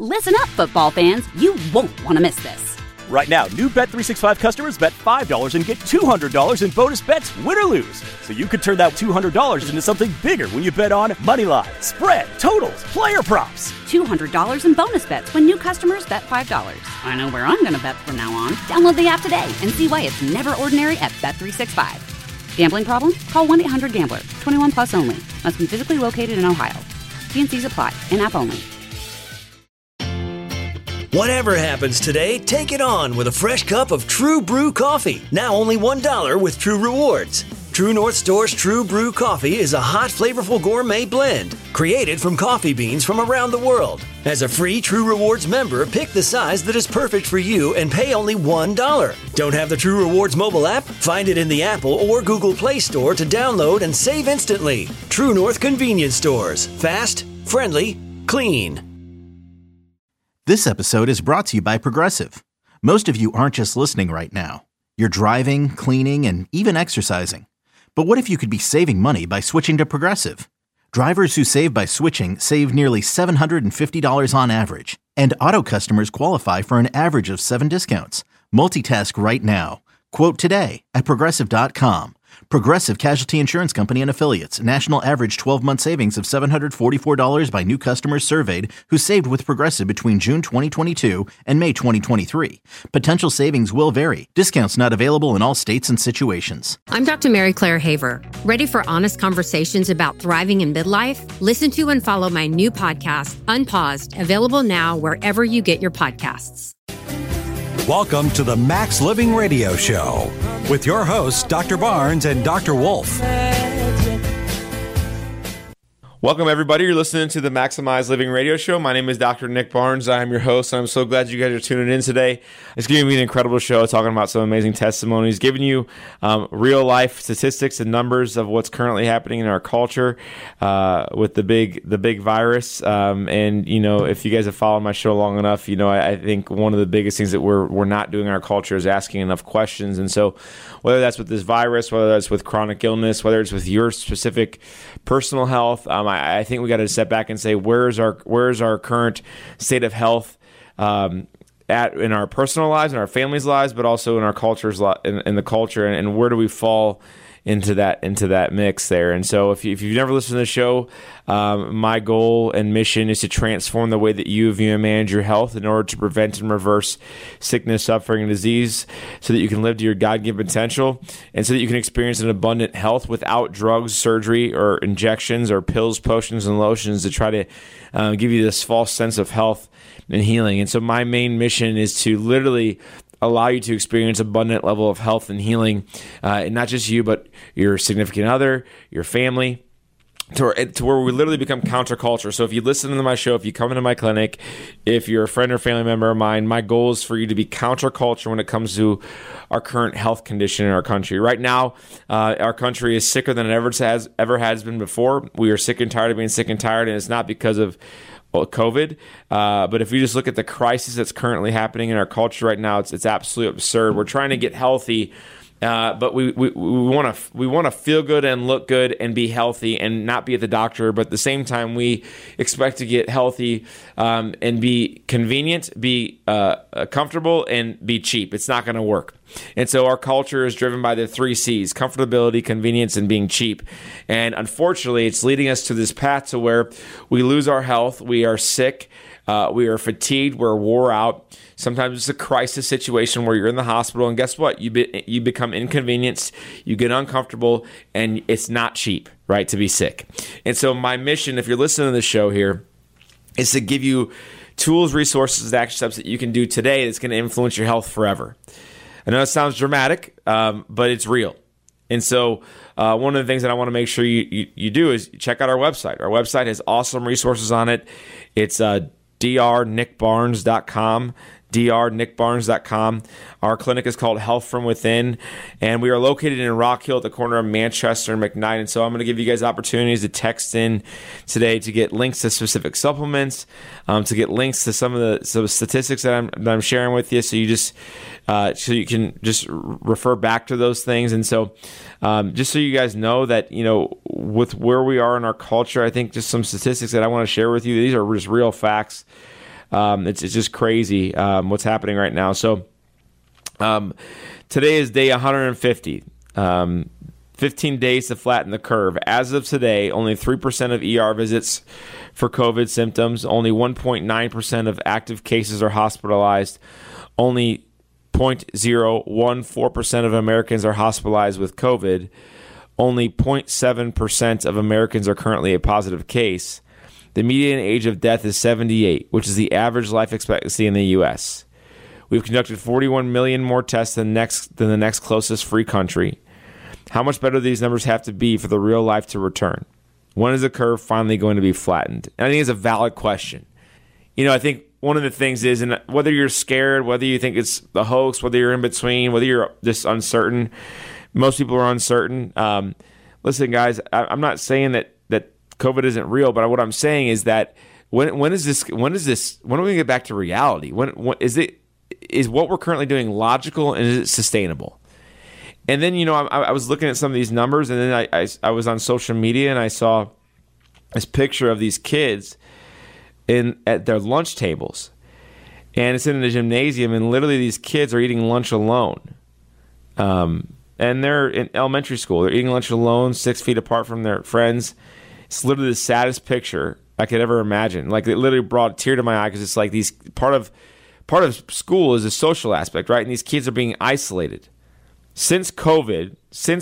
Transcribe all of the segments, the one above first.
Listen up, football fans. You won't want to miss this. Right now, new Bet365 customers bet $5 and get $200 in bonus bets, win or lose. So you could turn that $200 into something bigger when you bet on money line, spread, totals, player props. $200 in bonus bets when new customers bet $5. I know where I'm going to bet from now on. Download the app today and see why it's never ordinary at Bet365. Gambling problem? Call 1-800-GAMBLER. 21 plus only. Must be physically located in Ohio. T&Cs apply. In-app only. Whatever happens today, take it on with a fresh cup of True Brew coffee. Now only $1 with True Rewards. True North Store's True Brew coffee is a hot, flavorful gourmet blend created from coffee beans from around the world. As a free True Rewards member, pick the size that is perfect for you and pay only $1. Don't have the True Rewards mobile app? Find it in the Apple or Google Play Store to download and save instantly. True North Convenience Stores. Fast, friendly, clean. This episode is brought to you by Progressive. Most of you aren't just listening right now. You're driving, cleaning, and even exercising. But what if you could be saving money by switching to Progressive? Drivers who save by switching save nearly $750 on average. And auto customers qualify for an average of 7 discounts. Multitask right now. Quote today at Progressive.com. Progressive Casualty Insurance Company and Affiliates. National average 12-month savings of $744 by new customers surveyed who saved with Progressive between June 2022 and May 2023. Potential savings will vary. Discounts not available in all states and situations. I'm Dr. Mary Claire Haver. Ready for honest conversations about thriving in midlife? Listen to and follow my new podcast, Unpaused, available now wherever you get your podcasts. Welcome to the Max Living Radio Show with your hosts, Dr. Barnes and Dr. Wolf. Welcome, everybody. You're listening to the Maximize Living Radio Show. My name is Dr. Nick Barnes. I'm your host, and I'm so glad you guys are tuning in today. It's going to be an incredible show talking about some amazing testimonies, giving you real-life statistics and numbers of what's currently happening in our culture with the big virus. And, you know, if you guys have followed my show long enough, you know, I think one of the biggest things that we're not doing in our culture is asking enough questions. And so whether that's with this virus, whether that's with chronic illness, whether it's with your specific personal health, I think we got to step back and say, where's our current state of health in our personal lives, in our families' lives, but also in our culture's in the culture, and where do we fall into that mix there? And so if you've never listened to the show, my goal and mission is to transform the way that you view and manage your health in order to prevent and reverse sickness, suffering, and disease so that you can live to your God-given potential and so that you can experience an abundant health without drugs, surgery, or injections or pills, potions, and lotions to try to give you this false sense of health and healing. And so my main mission is to literally allow you to experience abundant level of health and healing, and not just you, but your significant other, your family, to where we literally become counterculture. So if you listen to my show, if you come into my clinic, if you're a friend or family member of mine, my goal is for you to be counterculture when it comes to our current health condition in our country. Right now, our country is sicker than it ever has been before. We are sick and tired of being sick and tired, and it's not because of COVID, but if you just look at the crisis that's currently happening in our culture right now, it's absolutely absurd. We're trying to get healthy, but we want to feel good and look good and be healthy and not be at the doctor. But at the same time, we expect to get healthy and be convenient, be comfortable, and be cheap. It's not going to work. And so our culture is driven by the 3 C's: comfortability, convenience, and being cheap. And unfortunately, it's leading us to this path to where we lose our health, we are sick, we are fatigued, we're wore out. Sometimes it's a crisis situation where you're in the hospital, and guess what? You become inconvenienced, you get uncomfortable, and it's not cheap, right, to be sick. And so my mission, if you're listening to the show here, is to give you tools, resources, and action steps that you can do today that's going to influence your health forever. I know it sounds dramatic, but it's real. And so one of the things that I want to make sure you do is check out our website. Our website has awesome resources on it. It's drnickbarnes.com, drnickbarnes.com. Our clinic is called Health From Within, and we are located in Rock Hill at the corner of Manchester and McKnight. And so I'm going to give you guys opportunities to text in today to get links to specific supplements, to get links to some of the statistics that I'm sharing with you, so you can just refer back to those things. And so just so you guys know that, you know, with where we are in our culture, I think just some statistics that I want to share with you, these are just real facts. It's just crazy what's happening right now. So today is day 150. 15 days to flatten the curve. As of today, only 3% of ER visits for COVID symptoms. Only 1.9% of active cases are hospitalized. Only 0.014% of Americans are hospitalized with COVID. Only 0.7% of Americans are currently a positive case. The median age of death is 78, which is the average life expectancy in the U.S. We've conducted 41 million more tests than the next closest free country. How much better do these numbers have to be for the real life to return? When is the curve finally going to be flattened? And I think it's a valid question. I think one of the things is, and whether you're scared, whether you think it's a hoax, whether you're in between, whether you're just uncertain, most people are uncertain. Listen, guys, I'm not saying that COVID isn't real, but what I'm saying is that when are we going to get back to reality? Is what we're currently doing logical, and is it sustainable? And then, I was looking at some of these numbers, and then I was on social media, and I saw this picture of these kids at their lunch tables. And it's in the gymnasium, and literally these kids are eating lunch alone. And they're in elementary school. They're eating lunch alone, 6 feet apart from their friends. It's literally the saddest picture I could ever imagine. Like, it literally brought a tear to my eye, because it's like these part of school is a social aspect, right? And these kids are being isolated. Since COVID,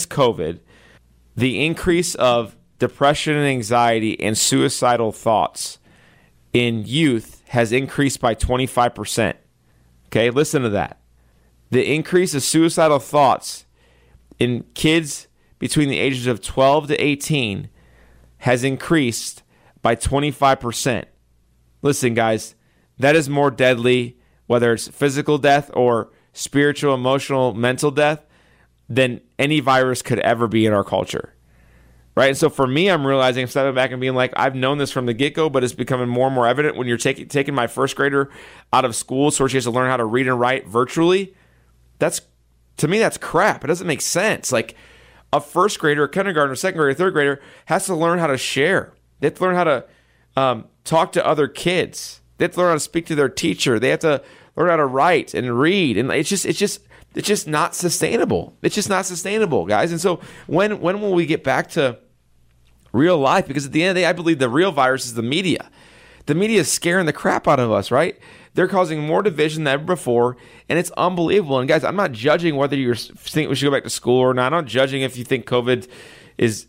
the increase of depression and anxiety and suicidal thoughts in youth has increased by 25%. Okay, listen to that. The increase of suicidal thoughts in kids between the ages of 12 to 18 has increased by 25%. Listen, guys, that is more deadly, whether it's physical death or spiritual, emotional, mental death, than any virus could ever be in our culture, right? And so for me, I'm realizing, I'm stepping back and being like, I've known this from the get-go, but it's becoming more and more evident when you're taking my first grader out of school so she has to learn how to read and write virtually. To me, that's crap. It doesn't make sense. Like, a first grader, a kindergartner, second grader, third grader has to learn how to share. They have to learn how to talk to other kids. They have to learn how to speak to their teacher. They have to learn how to write and read. And it's just not sustainable. It's just not sustainable, guys. And so when will we get back to real life? Because at the end of the day, I believe the real virus is the media. The media is scaring the crap out of us, right? They're causing more division than ever before, and it's unbelievable. And guys, I'm not judging whether you think we should go back to school or not. I'm not judging if you think COVID is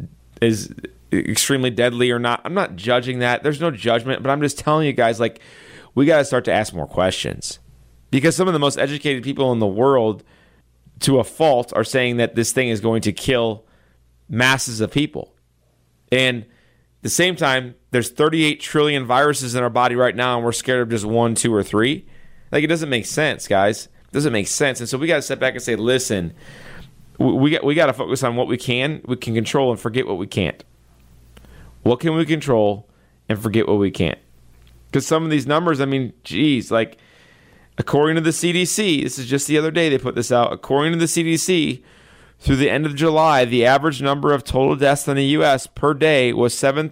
extremely deadly or not. I'm not judging that. There's no judgment, but I'm just telling you guys, like, we got to start to ask more questions. Because some of the most educated people in the world, to a fault, are saying that this thing is going to kill masses of people. And at the same time, there's 38 trillion viruses in our body right now, and we're scared of just 1, 2, or 3. Like, it doesn't make sense, guys. It doesn't make sense. And so we got to step back and say, listen, we got to focus on what we can control and forget what we can't. What can we control and forget what we can't? Because some of these numbers, I mean, geez, like, according to the CDC, this is just the other day they put this out. According to the CDC, through the end of July, the average number of total deaths in the U.S. per day was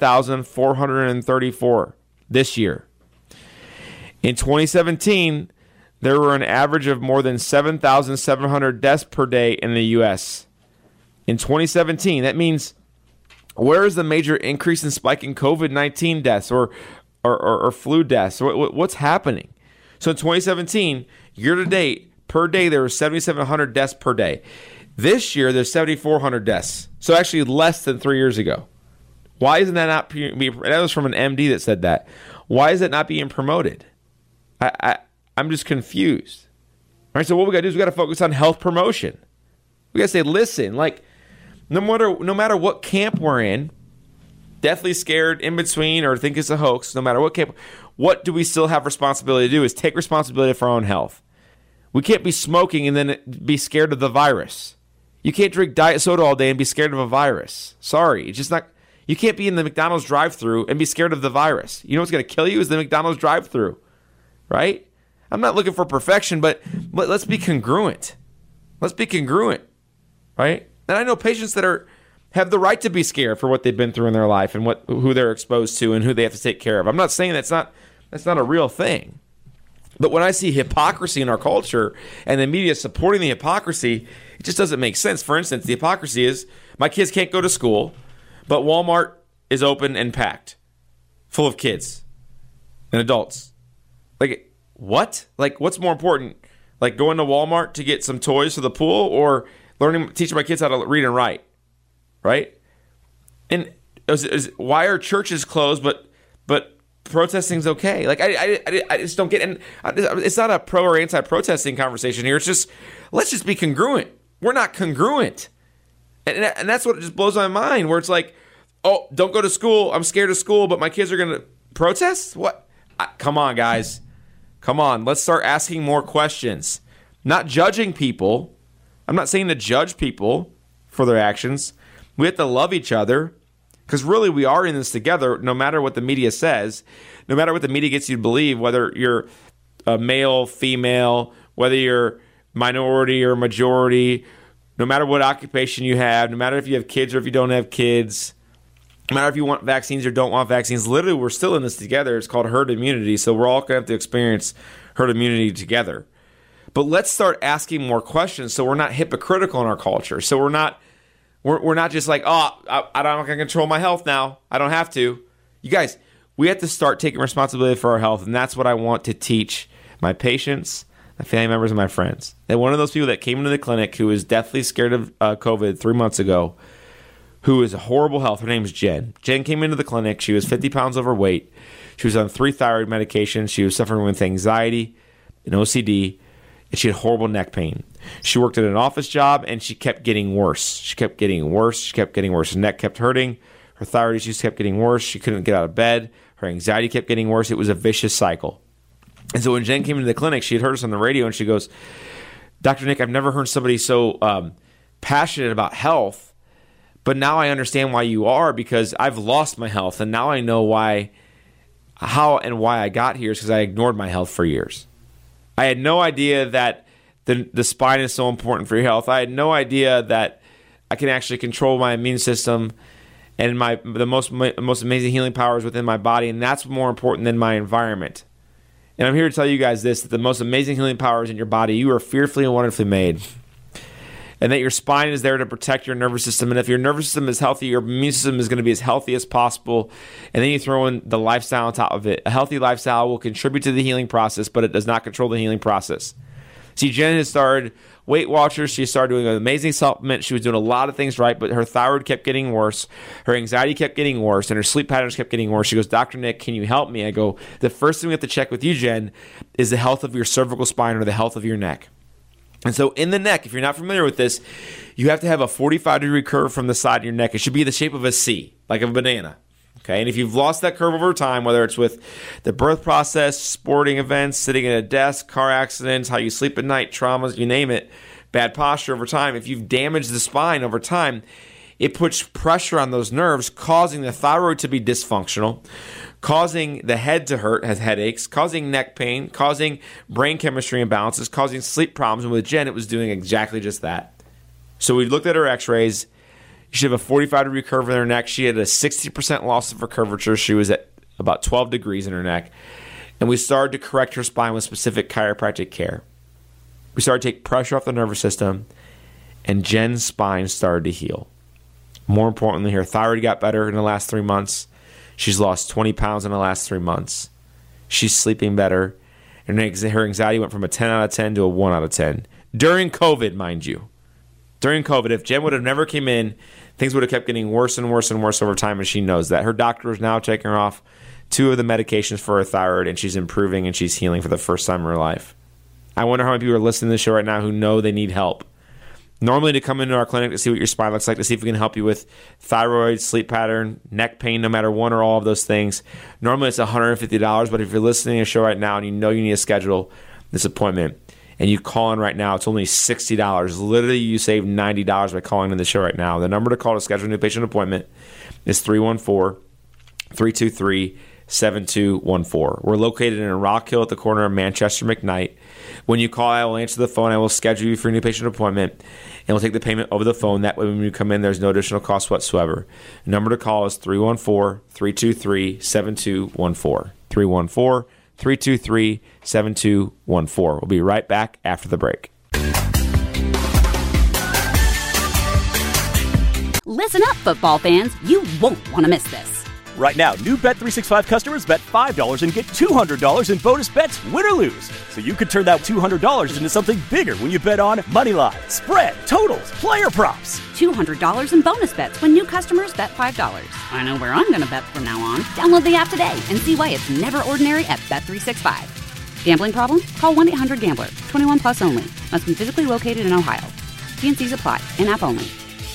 7,434 this year. In 2017, there were an average of more than 7,700 deaths per day in the U.S. In 2017, that means, where is the major increase in spike in COVID-19 deaths or flu deaths? What's happening? So in 2017, year to date, per day, there were 7,700 deaths per day. This year, there's 7,400 deaths. So actually less than 3 years ago. Why isn't that not being, that was from an MD that said that. Why is it not being promoted? I'm just confused. All right, so what we got to do is we got to focus on health promotion. We got to say, listen, like, no matter what camp we're in, deathly scared, in between, or think it's a hoax, no matter what camp, what do we still have responsibility to do is take responsibility for our own health. We can't be smoking and then be scared of the virus. You can't drink diet soda all day and be scared of a virus. Sorry, it's just not. You can't be in the McDonald's drive-thru and be scared of the virus. You know what's going to kill you is the McDonald's drive-thru, right? I'm not looking for perfection, but let's be congruent. Let's be congruent, right? And I know patients that have the right to be scared for what they've been through in their life and who they're exposed to and who they have to take care of. I'm not saying that's not That's not a real thing. But when I see hypocrisy in our culture and the media supporting the hypocrisy, it just doesn't make sense. For instance, the hypocrisy is my kids can't go to school, but Walmart is open and packed, full of kids and adults. Like, what? Like, what's more important? Like going to Walmart to get some toys for the pool or teaching my kids how to read and write, right? And why are churches closed, but protesting's okay? Like, I just don't get it. And it's not a pro or anti-protesting conversation here. It's just, let's just be congruent. We're not congruent. And that's what just blows my mind, where it's like, oh, don't go to school. I'm scared of school, but my kids are going to protest? What? Come on, guys. Come on. Let's start asking more questions. Not judging people. I'm not saying to judge people for their actions. We have to love each other, because really we are in this together, no matter what the media says, no matter what the media gets you to believe, whether you're a male, female, whether you're minority or majority, no matter what occupation you have, no matter if you have kids or if you don't have kids, no matter if you want vaccines or don't want vaccines, literally we're still in this together. It's called herd immunity, so we're all going to have to experience herd immunity together. But let's start asking more questions so we're not hypocritical in our culture. So we're not just like, oh, I'm not going to control my health now. I don't have to. You guys, we have to start taking responsibility for our health, and that's what I want to teach my patients, my family members, and my friends. And one of those people that came into the clinic who was deathly scared of COVID 3 months ago, who is a horrible health. Her name is Jen. Jen came into the clinic. She was 50 pounds overweight. She was on 3 thyroid medications. She was suffering with anxiety and OCD, and she had horrible neck pain. She worked at an office job, and she kept getting worse. She kept getting worse. She kept getting worse. Her neck kept hurting. Her thyroid issues kept getting worse. She couldn't get out of bed. Her anxiety kept getting worse. It was a vicious cycle. And so when Jen came into the clinic, she had heard us on the radio, and she goes, Dr. Nick, I've never heard somebody so passionate about health. But now I understand why you are, because I've lost my health, and now I know how and why I got here is because I ignored my health for years. I had no idea that the spine is so important for your health. I had no idea that I can actually control my immune system and the most amazing healing powers within my body, and that's more important than my environment. And I'm here to tell you guys this, that the most amazing healing powers in your body, you are fearfully and wonderfully made. And that your spine is there to protect your nervous system. And if your nervous system is healthy, your immune system is going to be as healthy as possible. And then you throw in the lifestyle on top of it. A healthy lifestyle will contribute to the healing process, but it does not control the healing process. See, Jen has started Weight Watchers. She started doing an amazing supplement. She was doing a lot of things right, but her thyroid kept getting worse. Her anxiety kept getting worse, and her sleep patterns kept getting worse. She goes, Dr. Nick, can you help me? I go, the first thing we have to check with you, Jen, is the health of your cervical spine or the health of your neck. And so in the neck, if you're not familiar with this, you have to have a 45-degree curve from the side of your neck. It should be the shape of a C, like a banana. Okay, and if you've lost that curve over time, whether it's with the birth process, sporting events, sitting at a desk, car accidents, how you sleep at night, traumas, you name it, bad posture over time, if you've damaged the spine over time, it puts pressure on those nerves, causing the thyroid to be dysfunctional, causing the head to hurt, has headaches, causing neck pain, causing brain chemistry imbalances, causing sleep problems. And with Jen, it was doing exactly just that. So we looked at her x-rays. She had a 45-degree curve in her neck. She had a 60% loss of her curvature. She was at about 12 degrees in her neck. And we started to correct her spine with specific chiropractic care. We started to take pressure off the nervous system, and Jen's spine started to heal. More importantly, her thyroid got better in the last 3 months. She's lost 20 pounds in the last 3 months. She's sleeping better. And her anxiety went from a 10 out of 10 to a 1 out of 10. During COVID, mind you. During COVID, if Jen would have never came in, things would have kept getting worse and worse and worse over time, and she knows that. Her doctor is now taking her off 2 of the medications for her thyroid, and she's improving and she's healing for the first time in her life. I wonder how many people are listening to this show right now who know they need help. Normally to come into our clinic to see what your spine looks like, to see if we can help you with thyroid, sleep pattern, neck pain, no matter one or all of those things. Normally it's $150, but if you're listening to a show right now and you know you need to schedule this appointment and you call in right now, it's only $60. Literally you save $90 by calling in the show right now. The number to call to schedule a new patient appointment is 314-323-7214. We're located in Rock Hill at the corner of Manchester McKnight. When you call, I will answer the phone. I will schedule you for a new patient appointment, and we'll take the payment over the phone. That way, when you come in, there's no additional cost whatsoever. The number to call is 314-323-7214. 323-7214. We'll be right back after the break. Listen up, football fans. You won't want to miss this. Right now, new Bet365 customers bet $5 and get $200 in bonus bets, win or lose. So you could turn that $200 into something bigger when you bet on moneyline, spread, totals, player props. $200 in bonus bets when new customers bet $5. I know where I'm going to bet from now on. Download the app today and see why it's never ordinary at Bet365. Gambling problem? Call 1-800-GAMBLER. 21 plus only. Must be physically located in Ohio. T&Cs apply. In-app only.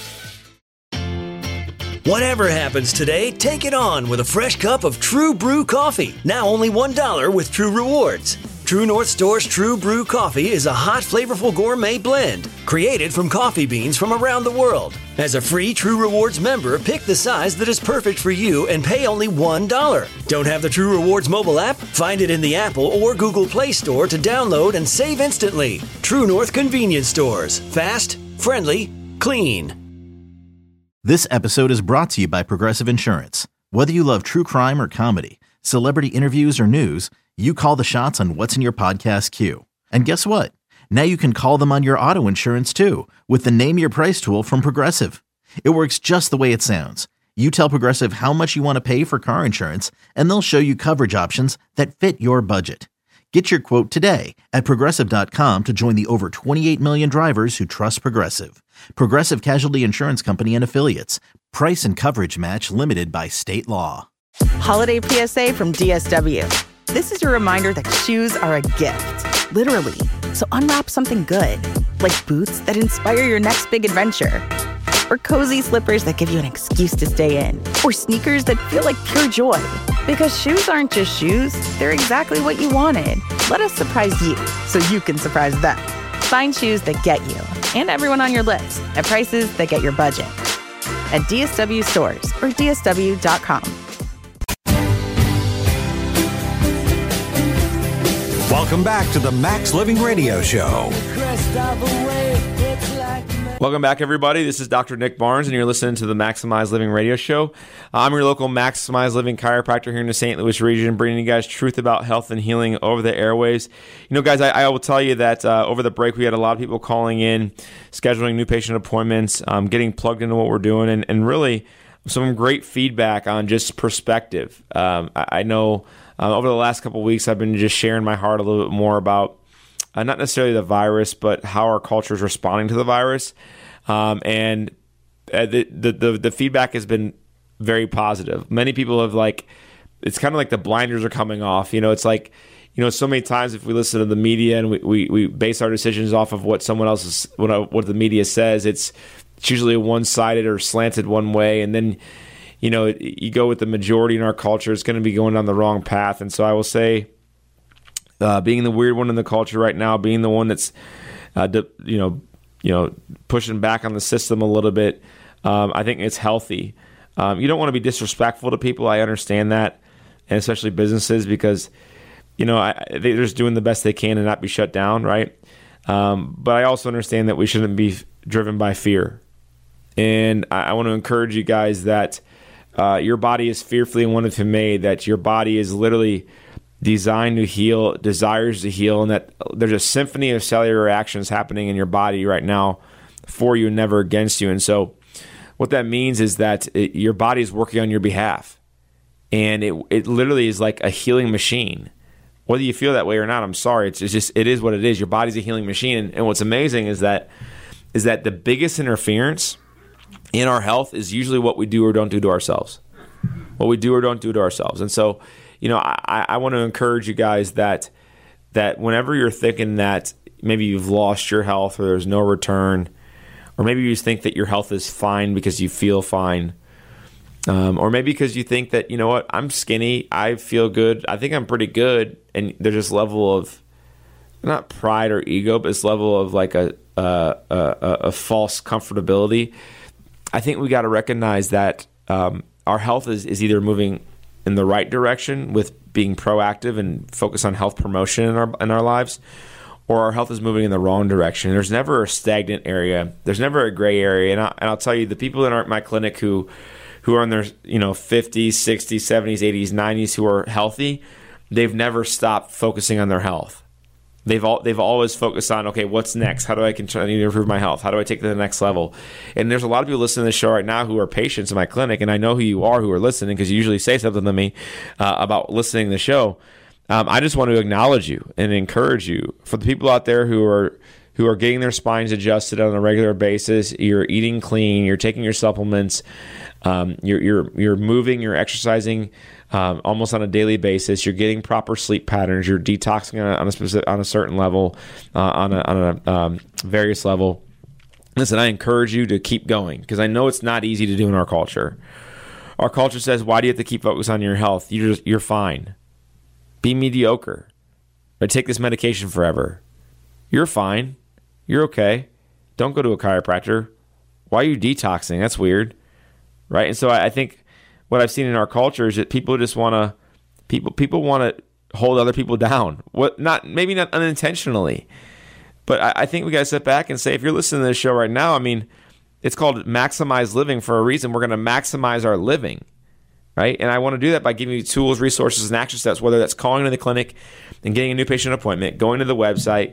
Whatever happens today, take it on with a fresh cup of True Brew coffee. Now only $1 with True Rewards. True North Store's True Brew coffee is a hot, flavorful gourmet blend created from coffee beans from around the world. As a free True Rewards member, pick the size that is perfect for you and pay only $1. Don't have the True Rewards mobile app? Find it in the Apple or Google Play Store to download and save instantly. True North convenience stores. Fast, friendly, clean. This episode is brought to you by Progressive Insurance. Whether you love true crime or comedy, celebrity interviews or news, you call the shots on what's in your podcast queue. And guess what? Now you can call them on your auto insurance too with the Name Your Price tool from Progressive. It works just the way it sounds. You tell Progressive how much you want to pay for car insurance, and they'll show you coverage options that fit your budget. Get your quote today at Progressive.com to join the over 28 million drivers who trust Progressive. Progressive Casualty Insurance Company and Affiliates. Price and coverage match limited by state law. Holiday PSA from DSW. This is your reminder that shoes are a gift, literally. So unwrap something good, like boots that inspire your next big adventure, or cozy slippers that give you an excuse to stay in, or sneakers that feel like pure joy. Because shoes aren't just shoes, they're exactly what you wanted. Let us surprise you so you can surprise them. Find shoes that get you and everyone on your list at prices that get your budget. At DSW stores or DSW.com. Welcome back to the Max Living Radio Show. Welcome back, everybody. This is Dr. Nick Barnes, and you're listening to the Maximize Living Radio Show. I'm your local Maximize Living chiropractor here in the St. Louis region, bringing you guys truth about health and healing over the airways. You know, guys, I will tell you that over the break, we had a lot of people calling in, scheduling new patient appointments, getting plugged into what we're doing, and really some great feedback on just perspective. I know over the last couple of weeks, I've been just sharing my heart a little bit more about not necessarily the virus, but how our culture is responding to the virus. And the feedback has been very positive. Many people have it's kind of like the blinders are coming off. You know, it's like, you know, so many times if we listen to the media and we base our decisions off of what someone else is, what the media says, it's usually one-sided or slanted one way. And then, you know, you go with the majority in our culture, it's going to be going down the wrong path. And so I will say, being the weird one in the culture right now, being the one that's, pushing back on the system a little bit, I think it's healthy. You don't want to be disrespectful to people. I understand that, and especially businesses, because, you know, they're just doing the best they can and not be shut down, right? But I also understand that we shouldn't be driven by fear. And I want to encourage you guys that your body is fearfully and wonderfully made, that your body is literally designed to heal, desires to heal, and that there's a symphony of cellular reactions happening in your body right now for you and never against you. And so what that means is that your body is working on your behalf. And it literally is like a healing machine. Whether you feel that way or not, I'm sorry. It is what it is. Your body's a healing machine. And what's amazing is that the biggest interference in our health is usually what we do or don't do to ourselves. What we do or don't do to ourselves. And so, you know, I want to encourage you guys that whenever you're thinking that maybe you've lost your health or there's no return, or maybe you think that your health is fine because you feel fine, or maybe because you think that, you know what, I'm skinny, I feel good, I think I'm pretty good, and there's this level of, not pride or ego, but this level of like a false comfortability. I think we got to recognize that our health is either moving in the right direction with being proactive and focus on health promotion in our lives, or our health is moving in the wrong direction. There's never a stagnant area. There's never a gray area. And I'll tell you, the people in my clinic who are in their 50s, 60s, 70s, 80s, 90s who are healthy, they've never stopped focusing on their health. They've always focused on, okay, what's next? How do I continue to improve my health? How do I take it to the next level? And there's a lot of people listening to this show right now who are patients in my clinic, and I know who you are who are listening because you usually say something to me about listening to the show. I just want to acknowledge you and encourage you. For the people out there who are getting their spines adjusted on a regular basis, you're eating clean, you're taking your supplements, you're moving, you're exercising almost on a daily basis, you're getting proper sleep patterns, you're detoxing on a certain level, on a various level. Listen, I encourage you to keep going because I know it's not easy to do in our culture. Our culture says, why do you have to keep focused on your health? You're fine. Be mediocre. Or take this medication forever. You're fine. You're okay. Don't go to a chiropractor. Why are you detoxing? That's weird. Right? And so I think what I've seen in our culture is that people just want to people want to hold other people down. Maybe not unintentionally, but I think we got to sit back and say, if you're listening to this show right now, I mean, it's called Maximize Living for a reason. We're going to maximize our living, right? And I want to do that by giving you tools, resources, and action steps. Whether that's calling to the clinic and getting a new patient appointment, going to the website,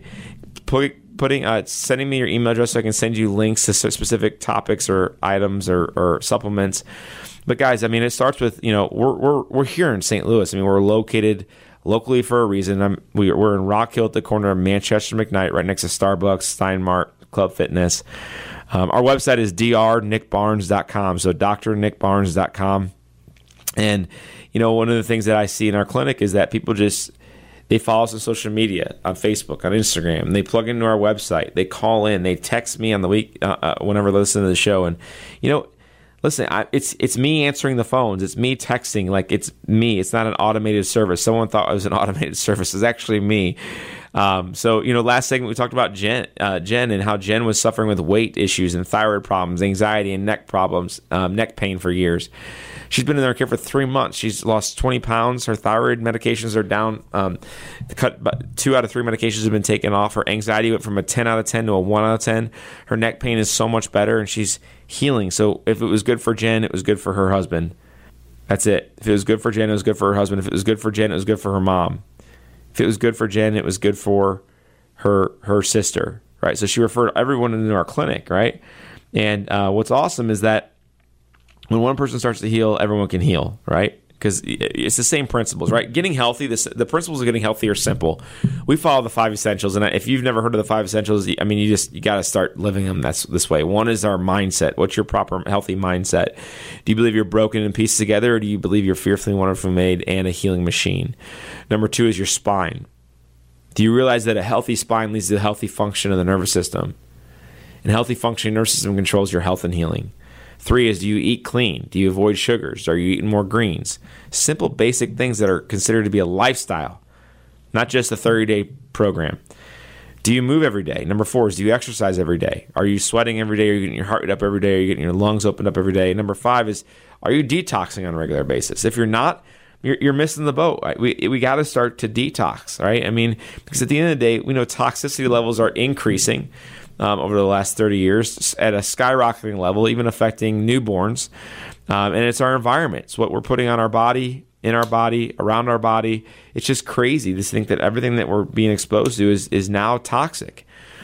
sending me your email address so I can send you links to specific topics or items or supplements. But guys, I mean, it starts with, we're here in St. Louis. I mean, we're located locally for a reason. We're in Rock Hill at the corner of Manchester McKnight, right next to Starbucks, Steinmart, Club Fitness. Our website is drnickbarnes.com, so drnickbarnes.com. And, one of the things that I see in our clinic is that people they follow us on social media, on Facebook, on Instagram. They plug into our website. They call in. They text me on the week whenever they listen to the show. And, listen, it's me answering the phones. It's me texting. Like, it's me. It's not an automated service. Someone thought it was an automated service. It's actually me. So, last segment we talked about Jen and how Jen was suffering with weight issues and thyroid problems, anxiety and neck problems, neck pain for years. She's been in their care for 3 months. She's lost 20 pounds. Her thyroid medications are down. 2 out of 3 medications have been taken off. Her anxiety went from a 10 out of 10 to a 1 out of 10. Her neck pain is so much better, and she's healing. So if it was good for Jen, it was good for her husband. That's it. If it was good for Jen, it was good for her husband. If it was good for Jen, it was good for her mom. If it was good for Jen, it was good for her sister, right? So she referred everyone into our clinic, right? And what's awesome is that when one person starts to heal, everyone can heal, right? Because it's the same principles, right? Getting healthy, the principles of getting healthy are simple. We follow the 5 essentials, and if you've never heard of the 5 essentials, I mean, you got to start living them this way. One is our mindset. What's your proper healthy mindset? Do you believe you're broken in pieces together, or do you believe you're fearfully and wonderfully made and a healing machine? Number 2 is your spine. Do you realize that a healthy spine leads to a healthy function of the nervous system? And healthy functioning nervous system controls your health and healing. 3 is, do you eat clean? Do you avoid sugars? Are you eating more greens? Simple, basic things that are considered to be a lifestyle, not just a 30-day program. Do you move every day? Number 4 is, do you exercise every day? Are you sweating every day? Are you getting your heart rate up every day? Are you getting your lungs opened up every day? Number 5 is, are you detoxing on a regular basis? If you're not, you're missing the boat. Right? We got to start to detox, right? I mean, because at the end of the day, we know toxicity levels are increasing over the last 30 years at a skyrocketing level, even affecting newborns. And it's our environment. It's what we're putting on our body, in our body, around our body. It's just crazy to think that everything that we're being exposed to is now toxic.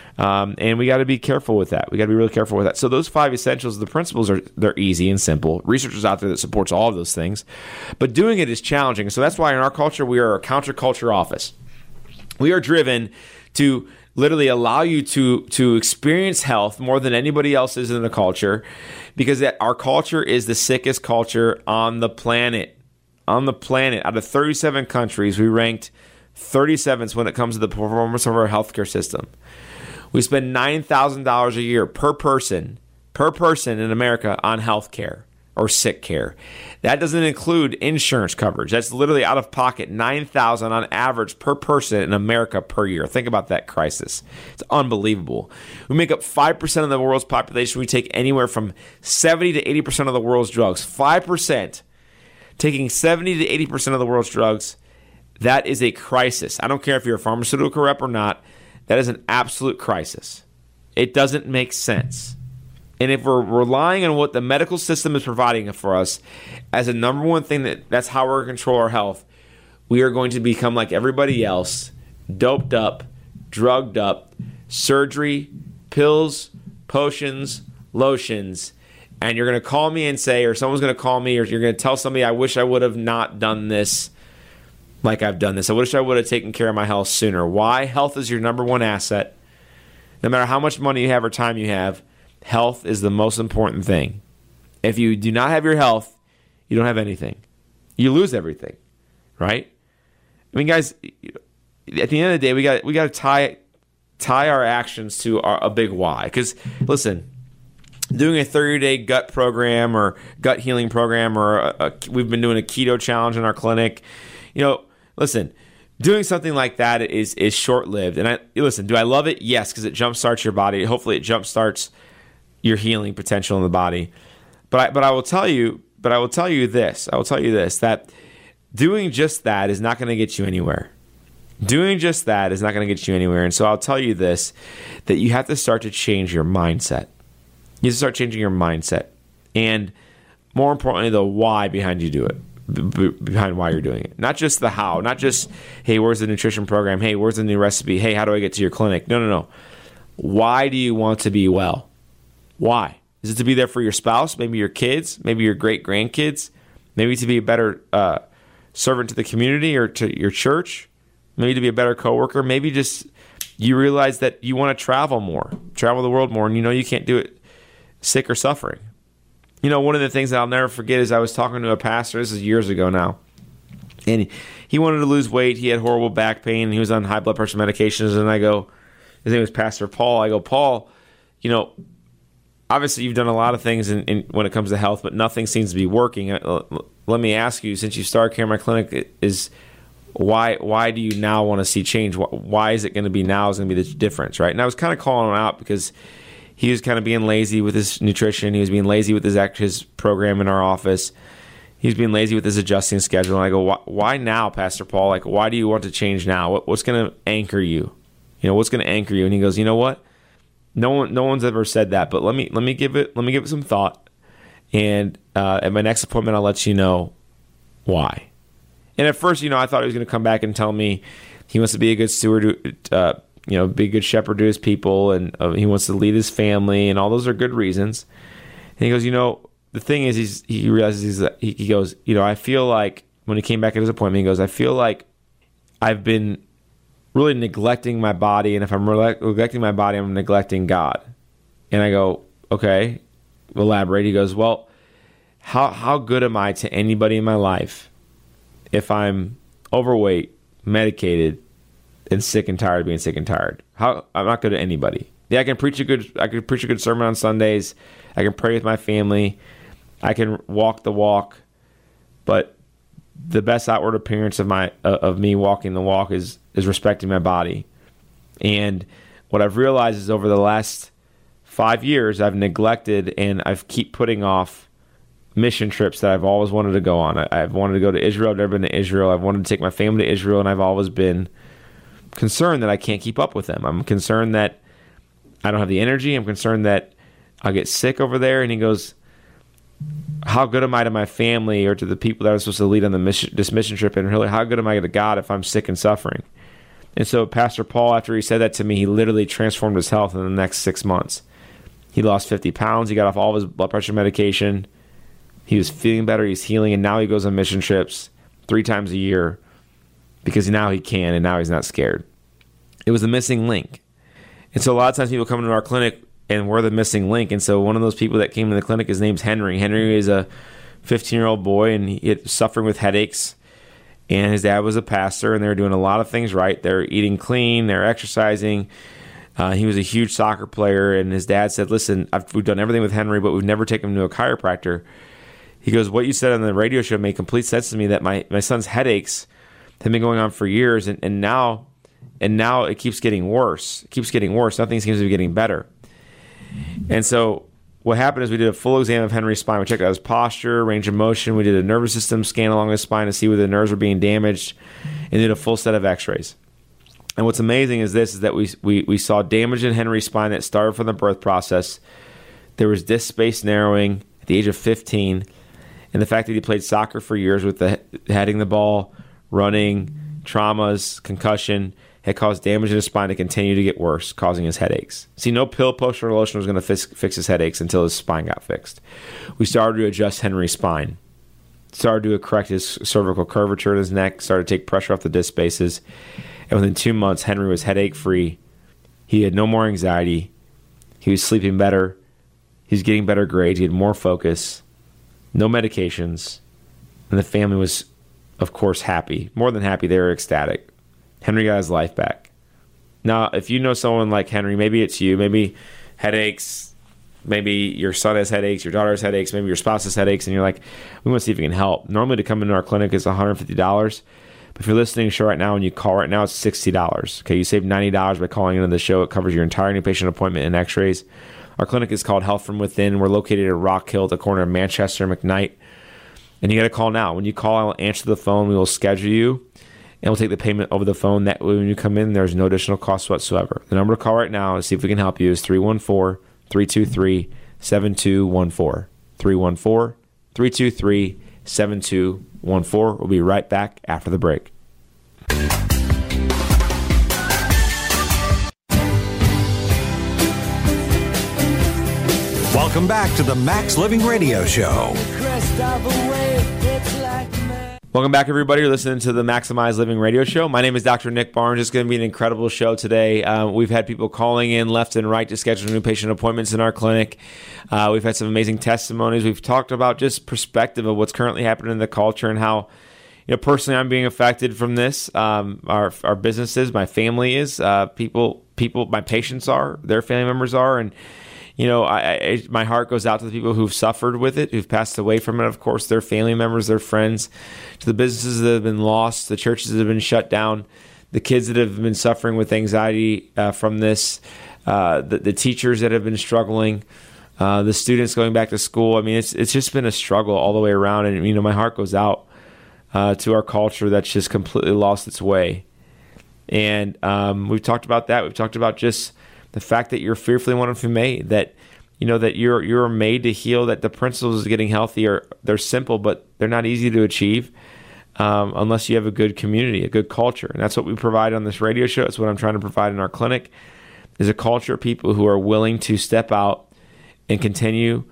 And we got to be careful with that. We got to be really careful with that. So those 5 essentials, the principles they're easy and simple. Research is out there that supports all of those things. But doing it is challenging. So that's why in our culture, we are a counterculture office. We are driven to literally allow you to experience health more than anybody else is in the culture, because our culture is the sickest culture on the planet. On the planet, out of 37 countries, we ranked 37th when it comes to the performance of our healthcare system. We spend $9,000 a year per person in America on healthcare or sick care. That doesn't include insurance coverage. That's literally out of pocket, $9,000 on average per person in America per year. Think about that crisis. It's unbelievable. We make up 5% of the world's population. We take anywhere from 70 to 80% of the world's drugs. 5% taking 70 to 80% of the world's drugs. That is a crisis. I don't care if you're a pharmaceutical rep or not. That is an absolute crisis. It doesn't make sense. And if we're relying on what the medical system is providing for us as a number one thing, that's how we're going to control our health, we are going to become like everybody else, doped up, drugged up, surgery, pills, potions, lotions, and you're going to call me and say, or someone's going to call me, or you're going to tell somebody, I wish I would have not done this like I've done this. I wish I would have taken care of my health sooner. Why? Health is your number one asset. No matter how much money you have or time you have, health is the most important thing. If you do not have your health, you don't have anything. You lose everything, right? I mean, guys, at the end of the day, we got to tie our actions to a big why. Because listen, doing a 30-day gut program or gut healing program, or we've been doing a keto challenge in our clinic. Listen, doing something like that is short-lived. And do I love it? Yes, because it jumpstarts your body. Hopefully, it jumpstarts your healing potential in the body. But I will tell you this. That doing just that is not going to get you anywhere. Doing just that is not going to get you anywhere. And so I'll tell you this, that you have to start to change your mindset. You have to start changing your mindset. And more importantly, the why behind you do it, behind why you're doing it. Not just the how, not just, hey, where's the nutrition program? Hey, where's the new recipe? Hey, how do I get to your clinic? No. Why do you want to be well? Why? Is it to be there for your spouse, maybe your kids, maybe your great-grandkids, maybe to be a better servant to the community or to your church, maybe to be a better coworker, maybe just you realize that you want to travel more, travel the world more, and you can't do it sick or suffering. One of the things that I'll never forget is I was talking to a pastor, this is years ago now, and he wanted to lose weight. He had horrible back pain, and he was on high blood pressure medications, and I go, his name was Pastor Paul. I go, Paul, obviously you've done a lot of things when it comes to health, but nothing seems to be working. Let me ask you, since you started here in my clinic, is why do you now want to see change? Why is it going to be now is going to be the difference, right? And I was kind of calling him out because he was kind of being lazy with his nutrition. He was being lazy with his program in our office. He was being lazy with his adjusting schedule. And I go, why now, Pastor Paul? Like, why do you want to change now? What's going to anchor you? What's going to anchor you? And he goes, you know what? No one's ever said that, but let me give it some thought, and at my next appointment I'll let you know why. And at first, I thought he was going to come back and tell me he wants to be a good steward, be a good shepherd to his people, and he wants to lead his family, and all those are good reasons. And he goes, the thing is, he realizes he goes, I feel like when he came back at his appointment, he goes, I feel like I've been really neglecting my body, and if I'm neglecting my body, I'm neglecting God. And I go, okay, elaborate. He goes, well, how good am I to anybody in my life if I'm overweight, medicated, and sick and tired of being sick and tired? I'm not good to anybody. Yeah, I can preach a good sermon on Sundays. I can pray with my family. I can walk the walk, but the best outward appearance of me walking the walk is respecting my body. And what I've realized is over the last 5 years, I've neglected and I've keep putting off mission trips that I've always wanted to go on. I've wanted to go to Israel. I've never been to Israel. I've wanted to take my family to Israel, and I've always been concerned that I can't keep up with them. I'm concerned that I don't have the energy. I'm concerned that I'll get sick over there. And he goes, how good am I to my family or to the people that I'm supposed to lead on this mission trip? And really, how good am I to God if I'm sick and suffering? And so Pastor Paul, after he said that to me, he literally transformed his health in the next 6 months. He lost 50 pounds. He got off all of his blood pressure medication. He was feeling better. He's healing. And now he goes on mission trips 3 times a year because now he can, and now he's not scared. It was the missing link. And so a lot of times people come into our clinic and we're the missing link. And so one of those people that came to the clinic, his name's Henry. Henry is a 15-year-old boy, and he was suffering with headaches. And his dad was a pastor, and they were doing a lot of things right. They're eating clean. They're exercising. He was a huge soccer player, and his dad said, listen, we've done everything with Henry, but we've never taken him to a chiropractor. He goes, what you said on the radio show made complete sense to me, that my son's headaches have been going on for years, and now it keeps getting worse. It keeps getting worse. Nothing seems to be getting better. And so what happened is we did a full exam of Henry's spine. We checked out his posture, range of motion. We did a nervous system scan along his spine to see where the nerves were being damaged, and did a full set of x-rays. And what's amazing is that we saw damage in Henry's spine that started from the birth process. There was disc space narrowing at the age of 15, and the fact that he played soccer for years with heading the ball, running, traumas, concussion had caused damage in his spine to continue to get worse, causing his headaches. See, no pill, potion, or lotion was going to fix his headaches until his spine got fixed. We started to adjust Henry's spine, started to correct his cervical curvature in his neck, started to take pressure off the disc spaces, and within 2 months, Henry was headache-free. He had no more anxiety. He was sleeping better. He was getting better grades. He had more focus, no medications, and the family was, of course, happy. More than happy, they were ecstatic. Henry got his life back. Now, if you know someone like Henry, maybe it's you, maybe headaches, maybe your son has headaches, your daughter has headaches, maybe your spouse has headaches, and you're like, we want to see if we can help. Normally to come into our clinic is $150, but if you're listening to the show right now and you call right now, it's $60. Okay, you save $90 by calling into the show. It covers your entire new patient appointment and x-rays. Our clinic is called Health From Within. We're located at Rock Hill at the corner of Manchester and McKnight. And you got to call now. When you call, I will answer the phone. We will schedule you, and we'll take the payment over the phone. That way, when you come in, there's no additional cost whatsoever. The number to call right now to see if we can help you is 314-323-7214. 314-323-7214. We'll be right back after the break. Welcome back to the Max Living Radio Show. Welcome back, everybody. You're listening to the Maximize Living Radio Show. My name is Dr. Nick Barnes. It's going to be an incredible show today. We've had people calling in left and right to schedule new patient appointments in our clinic. We've had some amazing testimonies. We've talked about just perspective of what's currently happening in the culture and how, personally, I'm being affected from this. Our businesses, my family is, people, my patients are, their family members are, and my heart goes out to the people who've suffered with it, who've passed away from it, of course, their family members, their friends, to the businesses that have been lost, the churches that have been shut down, the kids that have been suffering with anxiety from this, the teachers that have been struggling, the students going back to school. I mean, it's just been a struggle all the way around, and, my heart goes out to our culture that's just completely lost its way. And we've talked about that. We've talked about just the fact that you're fearfully and wonderfully made, that that you're made to heal, that the principles of getting healthy they're simple, but they're not easy to achieve unless you have a good community, a good culture. And that's what we provide on this radio show. It's what I'm trying to provide in our clinic, is a culture of people who are willing to step out and continue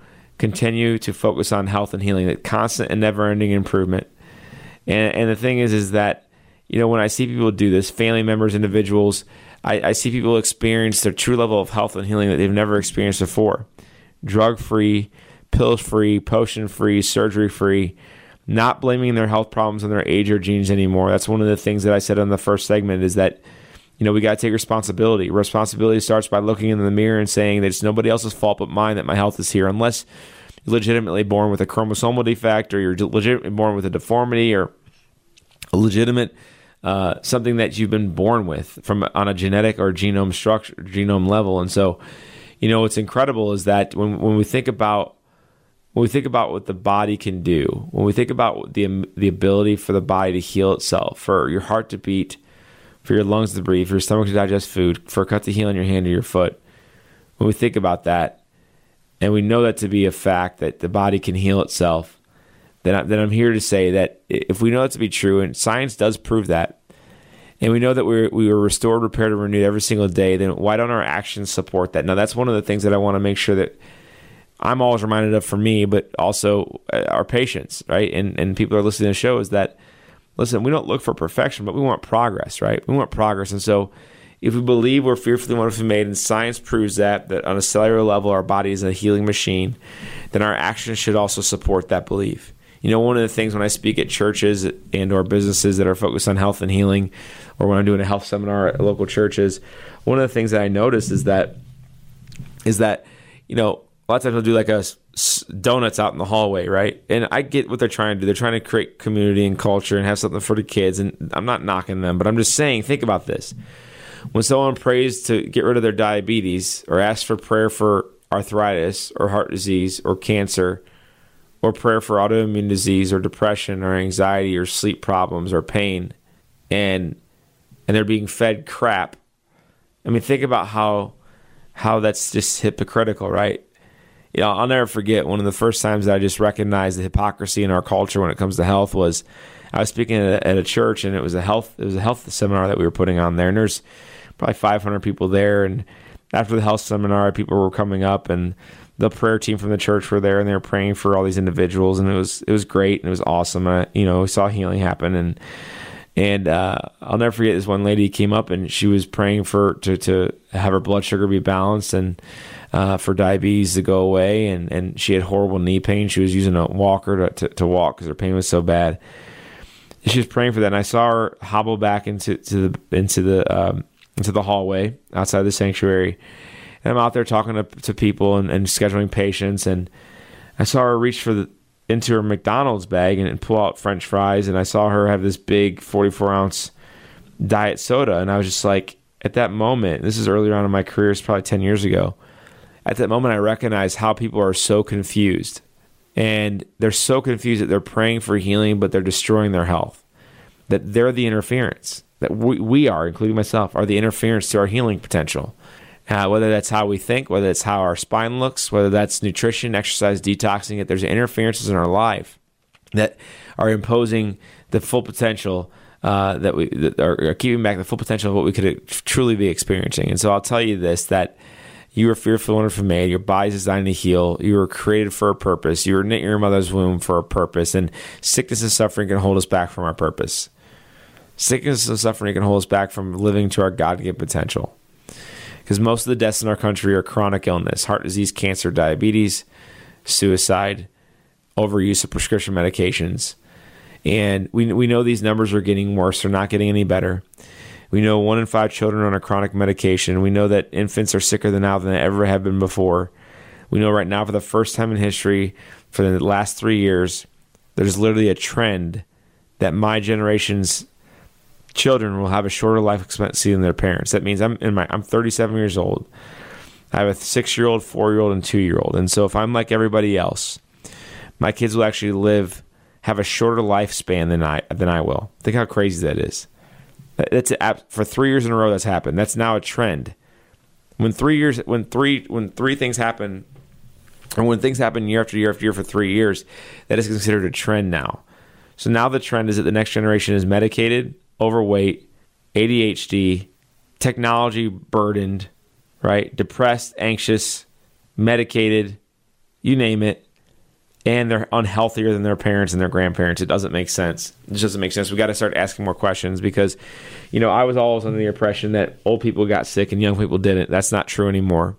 to focus on health and healing, that constant and never-ending improvement. And the thing is that, when I see people do this, family members, individuals, I see people experience their true level of health and healing that they've never experienced before. Drug-free, pill-free, potion-free, surgery-free, not blaming their health problems on their age or genes anymore. That's one of the things that I said in the first segment, is that, we got to take responsibility. Responsibility starts by looking in the mirror and saying that it's nobody else's fault but mine that my health is here, unless you're legitimately born with a chromosomal defect, or you're legitimately born with a deformity, or a legitimate something that you've been born with on a genetic or genome level. And so, what's incredible is that when we think about what the body can do, when we think about the ability for the body to heal itself, for your heart to beat, for your lungs to breathe, for your stomach to digest food, for a cut to heal in your hand or your foot, when we think about that, and we know that to be a fact, that the body can heal itself, then I'm here to say that if we know that to be true, and science does prove that, and we know that we were restored, repaired, and renewed every single day, then why don't our actions support that? Now, that's one of the things that I want to make sure that I'm always reminded of for me, but also our patients, right? And people are listening to the show, is that, listen, we don't look for perfection, but we want progress, right? We want progress. And so if we believe we're fearfully and wonderfully made, and science proves that on a cellular level our body is a healing machine, then our actions should also support that belief. One of the things when I speak at churches and or businesses that are focused on health and healing, or when I'm doing a health seminar at local churches, one of the things that I notice is that a lot of times they'll do like a donuts out in the hallway, right? And I get what they're trying to do. They're trying to create community and culture and have something for the kids. And I'm not knocking them, but I'm just saying, think about this. When someone prays to get rid of their diabetes, or asks for prayer for arthritis or heart disease or cancer, or prayer for autoimmune disease or depression or anxiety or sleep problems or pain, and they're being fed crap, I mean, think about how that's just hypocritical, right? I'll never forget one of the first times that I just recognized the hypocrisy in our culture when it comes to health was I was speaking at a church, and it was a health seminar that we were putting on there, and there's probably 500 people there. And after the health seminar, people were coming up, and the prayer team from the church were there, and they were praying for all these individuals, and it was great, and it was awesome. We saw healing happen, and I'll never forget, this one lady came up, and she was praying to have her blood sugar be balanced, and for diabetes to go away, and she had horrible knee pain. She was using a walker to walk because her pain was so bad. She was praying for that, and I saw her hobble back into the hallway outside the sanctuary. And I'm out there talking to people and scheduling patients, and I saw her reach into her McDonald's bag and pull out French fries, and I saw her have this big 44-ounce diet soda, and I was just like, at that moment, this is earlier on in my career, it's probably 10 years ago, at that moment I recognized how people are so confused. And they're so confused that they're praying for healing, but they're destroying their health. That they're the interference. That we are, including myself, are the interference to our healing potential. Whether that's how we think, whether it's how our spine looks, whether that's nutrition, exercise, detoxing, that there's interferences in our life that are imposing the full potential, that are keeping back the full potential of what we could truly be experiencing. And so I'll tell you this, that you were fearfully and wonderfully made. Your body's designed to heal. You were created for a purpose. You were knit in your mother's womb for a purpose. And sickness and suffering can hold us back from our purpose. Sickness and suffering can hold us back from living to our God-given potential. Because most of the deaths in our country are chronic illness, heart disease, cancer, diabetes, suicide, overuse of prescription medications. And we know these numbers are getting worse. They're not getting any better. We know 1 in 5 children are on a chronic medication. We know that infants are sicker now than they ever have been before. We know right now, for the first time in history, for the last 3 years, there's literally a trend that my generation's children will have a shorter life expectancy than their parents. That means I'm 37 years old. I have a 6-year-old, 4-year-old, and 2-year-old. And so if I'm like everybody else, my kids will actually have a shorter lifespan than I will. Think how crazy that is. That's for 3 years in a row that's happened. That's now a trend. When three things happen, and when things happen year after year after year for 3 years, that is considered a trend now. So now the trend is that the next generation is medicated, overweight, ADHD, technology burdened, right? Depressed, anxious, medicated, you name it. And they're unhealthier than their parents and their grandparents. It doesn't make sense. It just doesn't make sense. We got to start asking more questions because, I was always under the impression that old people got sick and young people didn't. That's not true anymore.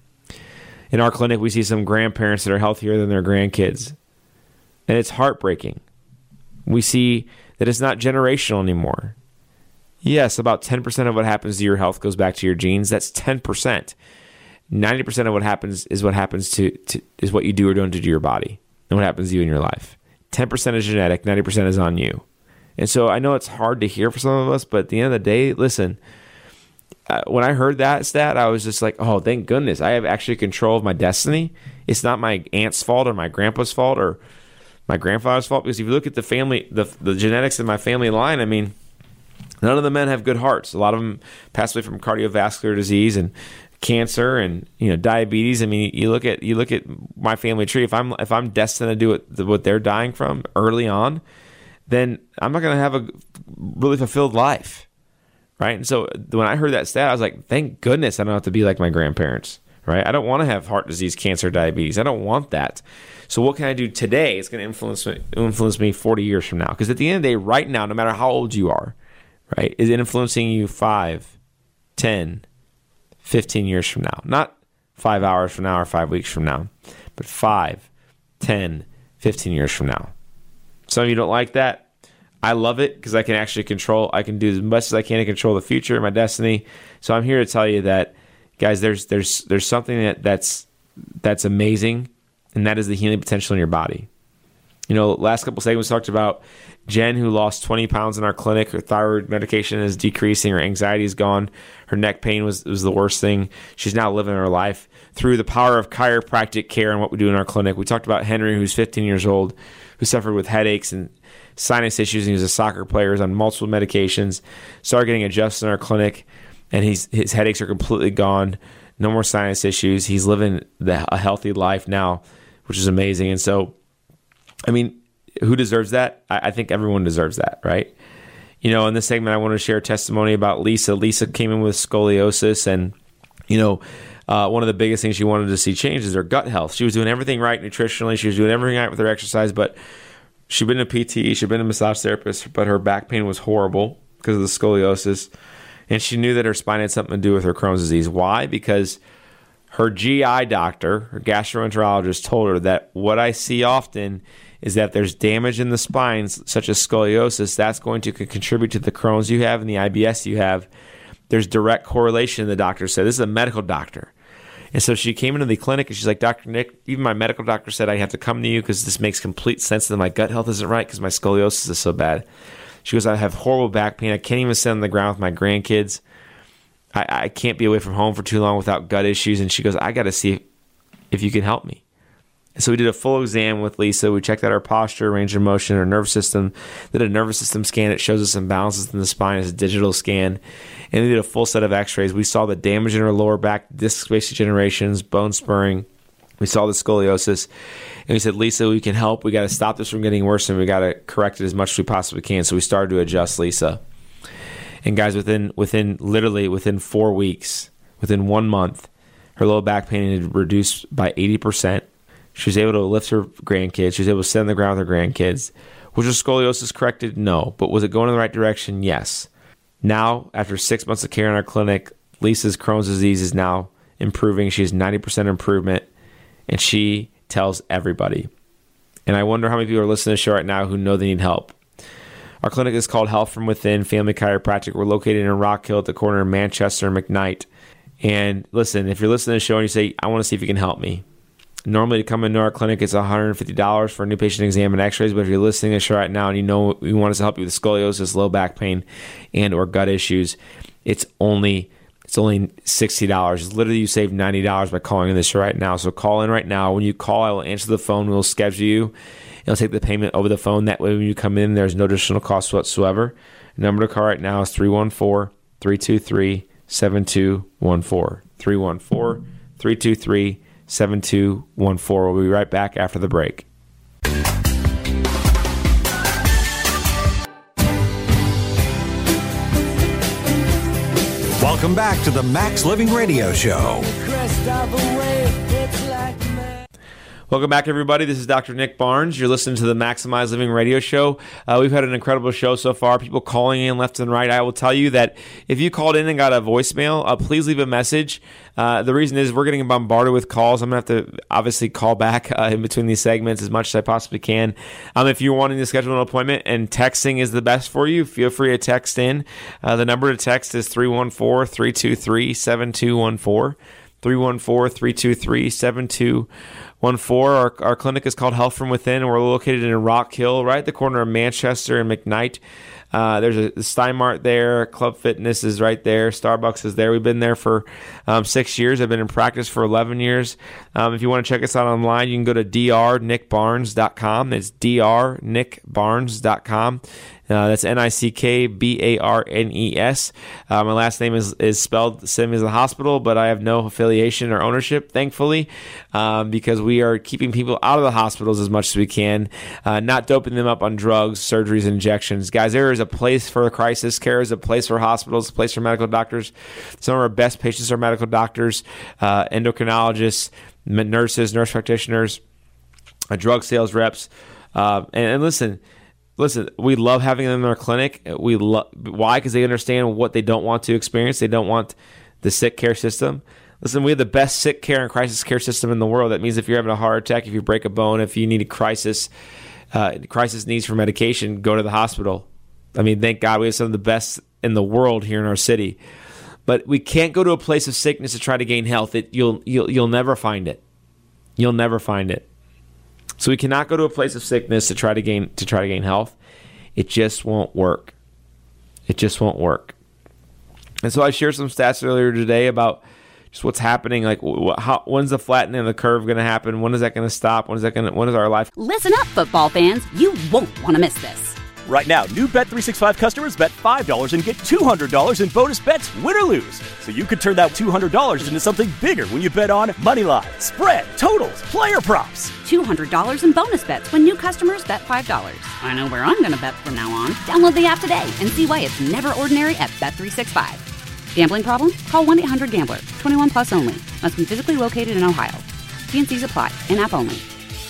In our clinic, we see some grandparents that are healthier than their grandkids. And it's heartbreaking. We see that it's not generational anymore. Yes, about 10% of what happens to your health goes back to your genes. That's 10%. 90% of what happens is what you do or don't do to your body and what happens to you in your life. 10% is genetic, 90% is on you. And so I know it's hard to hear for some of us, but at the end of the day, listen, when I heard that stat, I was just like, oh, thank goodness. I have actually control of my destiny. It's not my aunt's fault or my grandpa's fault or my grandfather's fault. Because if you look at the family, the genetics in my family line, none of the men have good hearts. A lot of them pass away from cardiovascular disease and cancer and diabetes. You look at my family tree. If I'm destined to do what they're dying from early on, then I'm not going to have a really fulfilled life, right? And so when I heard that stat, I was like, thank goodness I don't have to be like my grandparents, right? I don't want to have heart disease, cancer, diabetes. I don't want that. So what can I do today? It's going to influence me 40 years from now. Because at the end of the day, right now, no matter how old you are, right, is it influencing you 5, 10, 15 years from now? Not 5 hours from now or 5 weeks from now, but 5, 10, 15 years from now. Some of you don't like that. I love it because I can actually I can do as much as I can to control the future, my destiny. So I'm here to tell you that, guys, there's something that's amazing, and that is the healing potential in your body. Last couple segments talked about Jen, who lost 20 pounds in our clinic. Her thyroid medication is decreasing. Her anxiety is gone. Her neck pain was the worst thing. She's now living her life through the power of chiropractic care and what we do in our clinic. We talked about Henry, who's 15 years old, who suffered with headaches and sinus issues. And he was a soccer player. He's on multiple medications. Started getting adjusted in our clinic, and his headaches are completely gone. No more sinus issues. He's living a healthy life now, which is amazing. And so, who deserves that? I think everyone deserves that, right? You know, in this segment, I want to share a testimony about Lisa. Lisa came in with scoliosis, and, you know, one of the biggest things she wanted to see change is her gut health. She was doing everything right nutritionally. She was doing everything right with her exercise, but she'd been a PT, she'd been a massage therapist, but her back pain was horrible because of the scoliosis. And she knew that her spine had something to do with her Crohn's disease. Why? Because her GI doctor, her gastroenterologist, told her that what I see often is that there's damage in the spine, such as scoliosis, that's going to contribute to the Crohn's you have and the IBS you have. There's direct correlation, the doctor said. This is a medical doctor. And so she came into the clinic and she's like, Dr. Nick, even my medical doctor said I have to come to you because this makes complete sense that my gut health isn't right because my scoliosis is so bad. She goes, I have horrible back pain. I can't even sit on the ground with my grandkids. I can't be away from home for too long without gut issues. And she goes, I got to see if you can help me. And so we did a full exam with Lisa. We checked out her posture, range of motion, her nervous system. Did a nervous system scan. It shows us imbalances in the spine. It's a digital scan. And we did a full set of x-rays. We saw the damage in her lower back, disc space degenerations, bone spurring. We saw the scoliosis. And we said, Lisa, we can help. We got to stop this from getting worse, and we got to correct it as much as we possibly can. So we started to adjust Lisa. And guys, within 4 weeks, within 1 month, her low back pain had reduced by 80%. She was able to lift her grandkids. She was able to sit on the ground with her grandkids. Was her scoliosis corrected? No. But was it going in the right direction? Yes. Now, after 6 months of care in our clinic, Lisa's Crohn's disease is now improving. She has 90% improvement, and she tells everybody. And I wonder how many people are listening to the show right now who know they need help. Our clinic is called Health from Within Family Chiropractic. We're located in Rock Hill at the corner of Manchester and McKnight. And listen, if you're listening to the show and you say, I want to see if you can help me. Normally to come into our clinic, it's $150 for a new patient exam and x-rays. But if you're listening to the show right now and you know we want us to help you with scoliosis, low back pain, and or gut issues, it's only $60. Literally, you save $90 by calling in this show right now. So call in right now. When you call, I will answer the phone. We'll schedule you. I'll take the payment over the phone. That way, when you come in, there's no additional cost whatsoever. The number to call right now is 314-323-7214. 314-323-7214. We'll be right back after the break. Welcome back to the Max Living Radio Show. Welcome back, everybody. This is Dr. Nick Barnes. You're listening to the Maximize Living Radio Show. We've had an incredible show so far. People calling in left and right. I will tell you that if you called in and got a voicemail, please leave a message. The reason is we're getting bombarded with calls. I'm going to have to obviously call back in between these segments as much as I possibly can. If you're wanting to schedule an appointment and texting is the best for you, feel free to text in. The number to text is 314-323-7214. 314-323-7214. Our clinic is called Health from Within, and we're located in Rock Hill, right at the corner of Manchester and McKnight. There's a Steinmart there. Club Fitness is right there. Starbucks is there. We've been there for 6 years. I've been in practice for 11 years. If you want to check us out online, you can go to drnickbarnes.com. It's drnickbarnes.com. That's NICKBARNES. My last name is spelled the same as the hospital, but I have no affiliation or ownership, thankfully, because we are keeping people out of the hospitals as much as we can, not doping them up on drugs, surgeries, and injections. Guys, there is a place for crisis care, is a place for hospitals, a place for medical doctors. Some of our best patients are medical doctors, endocrinologists, nurses, nurse practitioners, drug sales reps. And listen, we love having them in our clinic. Why? Because they understand what they don't want to experience. They don't want the sick care system. Listen, we have the best sick care and crisis care system in the world. That means if you're having a heart attack, if you break a bone, if you need a crisis needs for medication, go to the hospital. I mean, thank God we have some of the best in the world here in our city. But we can't go to a place of sickness to try to gain health. You'll never find it. You'll never find it. So we cannot go to a place of sickness to try to gain health. It just won't work. It just won't work. And so I shared some stats earlier today about just what's happening. Like, when's the flattening of the curve going to happen? When is that going to stop? When is our life? Listen up, football fans. You won't want to miss this. Right now, new Bet365 customers bet $5 and get $200 in bonus bets, win or lose. So you could turn that $200 into something bigger when you bet on moneyline, spread, totals, player props. $200 in bonus bets when new customers bet $5. I know where I'm going to bet from now on. Download the app today and see why it's never ordinary at Bet365. Gambling problem? Call 1-800-GAMBLER. 21 plus only. Must be physically located in Ohio. T&Cs apply. In-app only.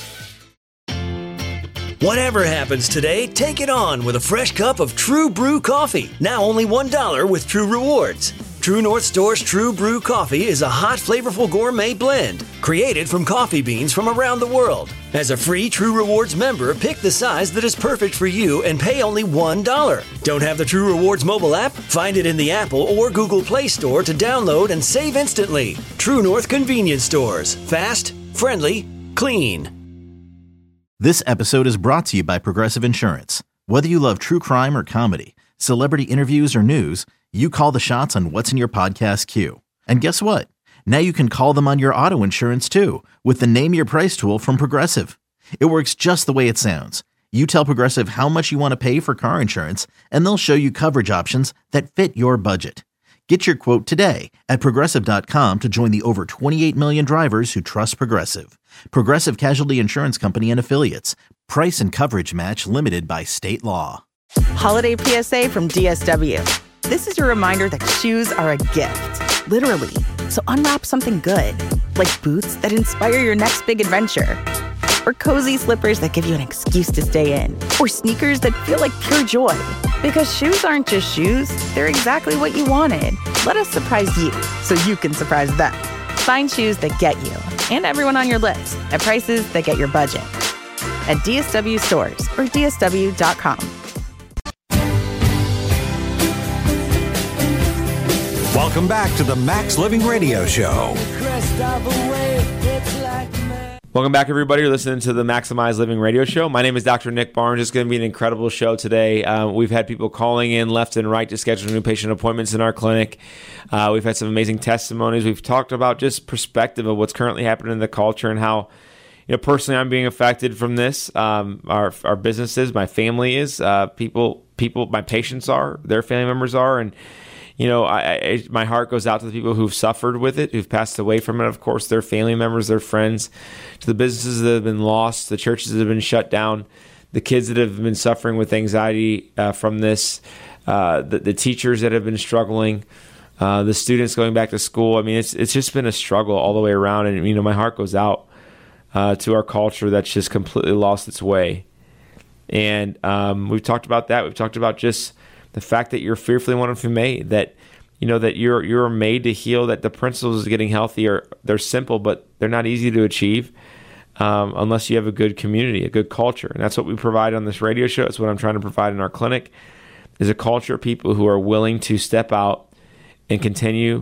Whatever happens today, take it on with a fresh cup of True Brew coffee. Now only $1 with True Rewards. True North Store's True Brew coffee is a hot, flavorful gourmet blend created from coffee beans from around the world. As a free True Rewards member, pick the size that is perfect for you and pay only $1. Don't have the True Rewards mobile app? Find it in the Apple or Google Play Store to download and save instantly. True North convenience stores. Fast, friendly, clean. This episode is brought to you by Progressive Insurance. Whether you love true crime or comedy, celebrity interviews or news, you call the shots on what's in your podcast queue. And guess what? Now you can call them on your auto insurance too with the Name Your Price tool from Progressive. It works just the way it sounds. You tell Progressive how much you want to pay for car insurance, and they'll show you coverage options that fit your budget. Get your quote today at Progressive.com to join the over 28 million drivers who trust Progressive. Progressive Casualty Insurance Company and Affiliates. Price and coverage match limited by state law. Holiday PSA from DSW. This is your reminder that shoes are a gift, literally. So unwrap something good, like boots that inspire your next big adventure, or cozy slippers that give you an excuse to stay in, or sneakers that feel like pure joy. Because shoes aren't just shoes, they're exactly what you wanted. Let us surprise you so you can surprise them. Find shoes that get you and everyone on your list at prices that get your budget. At DSW stores or DSW.com. Welcome back to the Max Living Radio Show. Welcome back, everybody. You're listening to the Maximize Living Radio Show. My name is Dr. Nick Barnes. It's going to be an incredible show today. We've had people calling in left and right to schedule new patient appointments in our clinic. We've had some amazing testimonies. We've talked about just perspective of what's currently happening in the culture and how, personally I'm being affected from this. Our businesses, my family is, people, my patients are, their family members are, and my heart goes out to the people who've suffered with it, who've passed away from it, of course, their family members, their friends, to the businesses that have been lost, the churches that have been shut down, the kids that have been suffering with anxiety from this, the teachers that have been struggling, the students going back to school. I mean, it's just been a struggle all the way around, and, my heart goes out to our culture that's just completely lost its way. And we've talked about that. We've talked about just the fact that you're fearfully and wonderfully made, that that you're made to heal, that the principles of getting healthy they're simple, but they're not easy to achieve unless you have a good community, a good culture. And that's what we provide on this radio show. It's what I'm trying to provide in our clinic, is a culture of people who are willing to step out and continue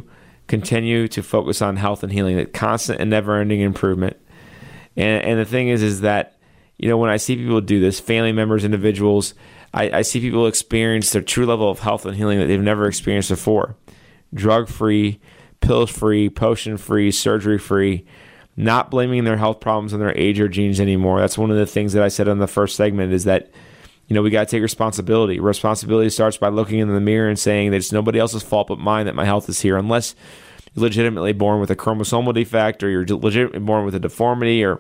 to focus on health and healing, that constant and never-ending improvement. And the thing is that, when I see people do this, family members, individuals, I see people experience their true level of health and healing that they've never experienced before. Drug-free, pill-free, potion-free, surgery-free, not blaming their health problems on their age or genes anymore. That's one of the things that I said in the first segment, is that, we got to take responsibility. Responsibility starts by looking in the mirror and saying that it's nobody else's fault but mine that my health is here, unless you're legitimately born with a chromosomal defect, or you're legitimately born with a deformity, or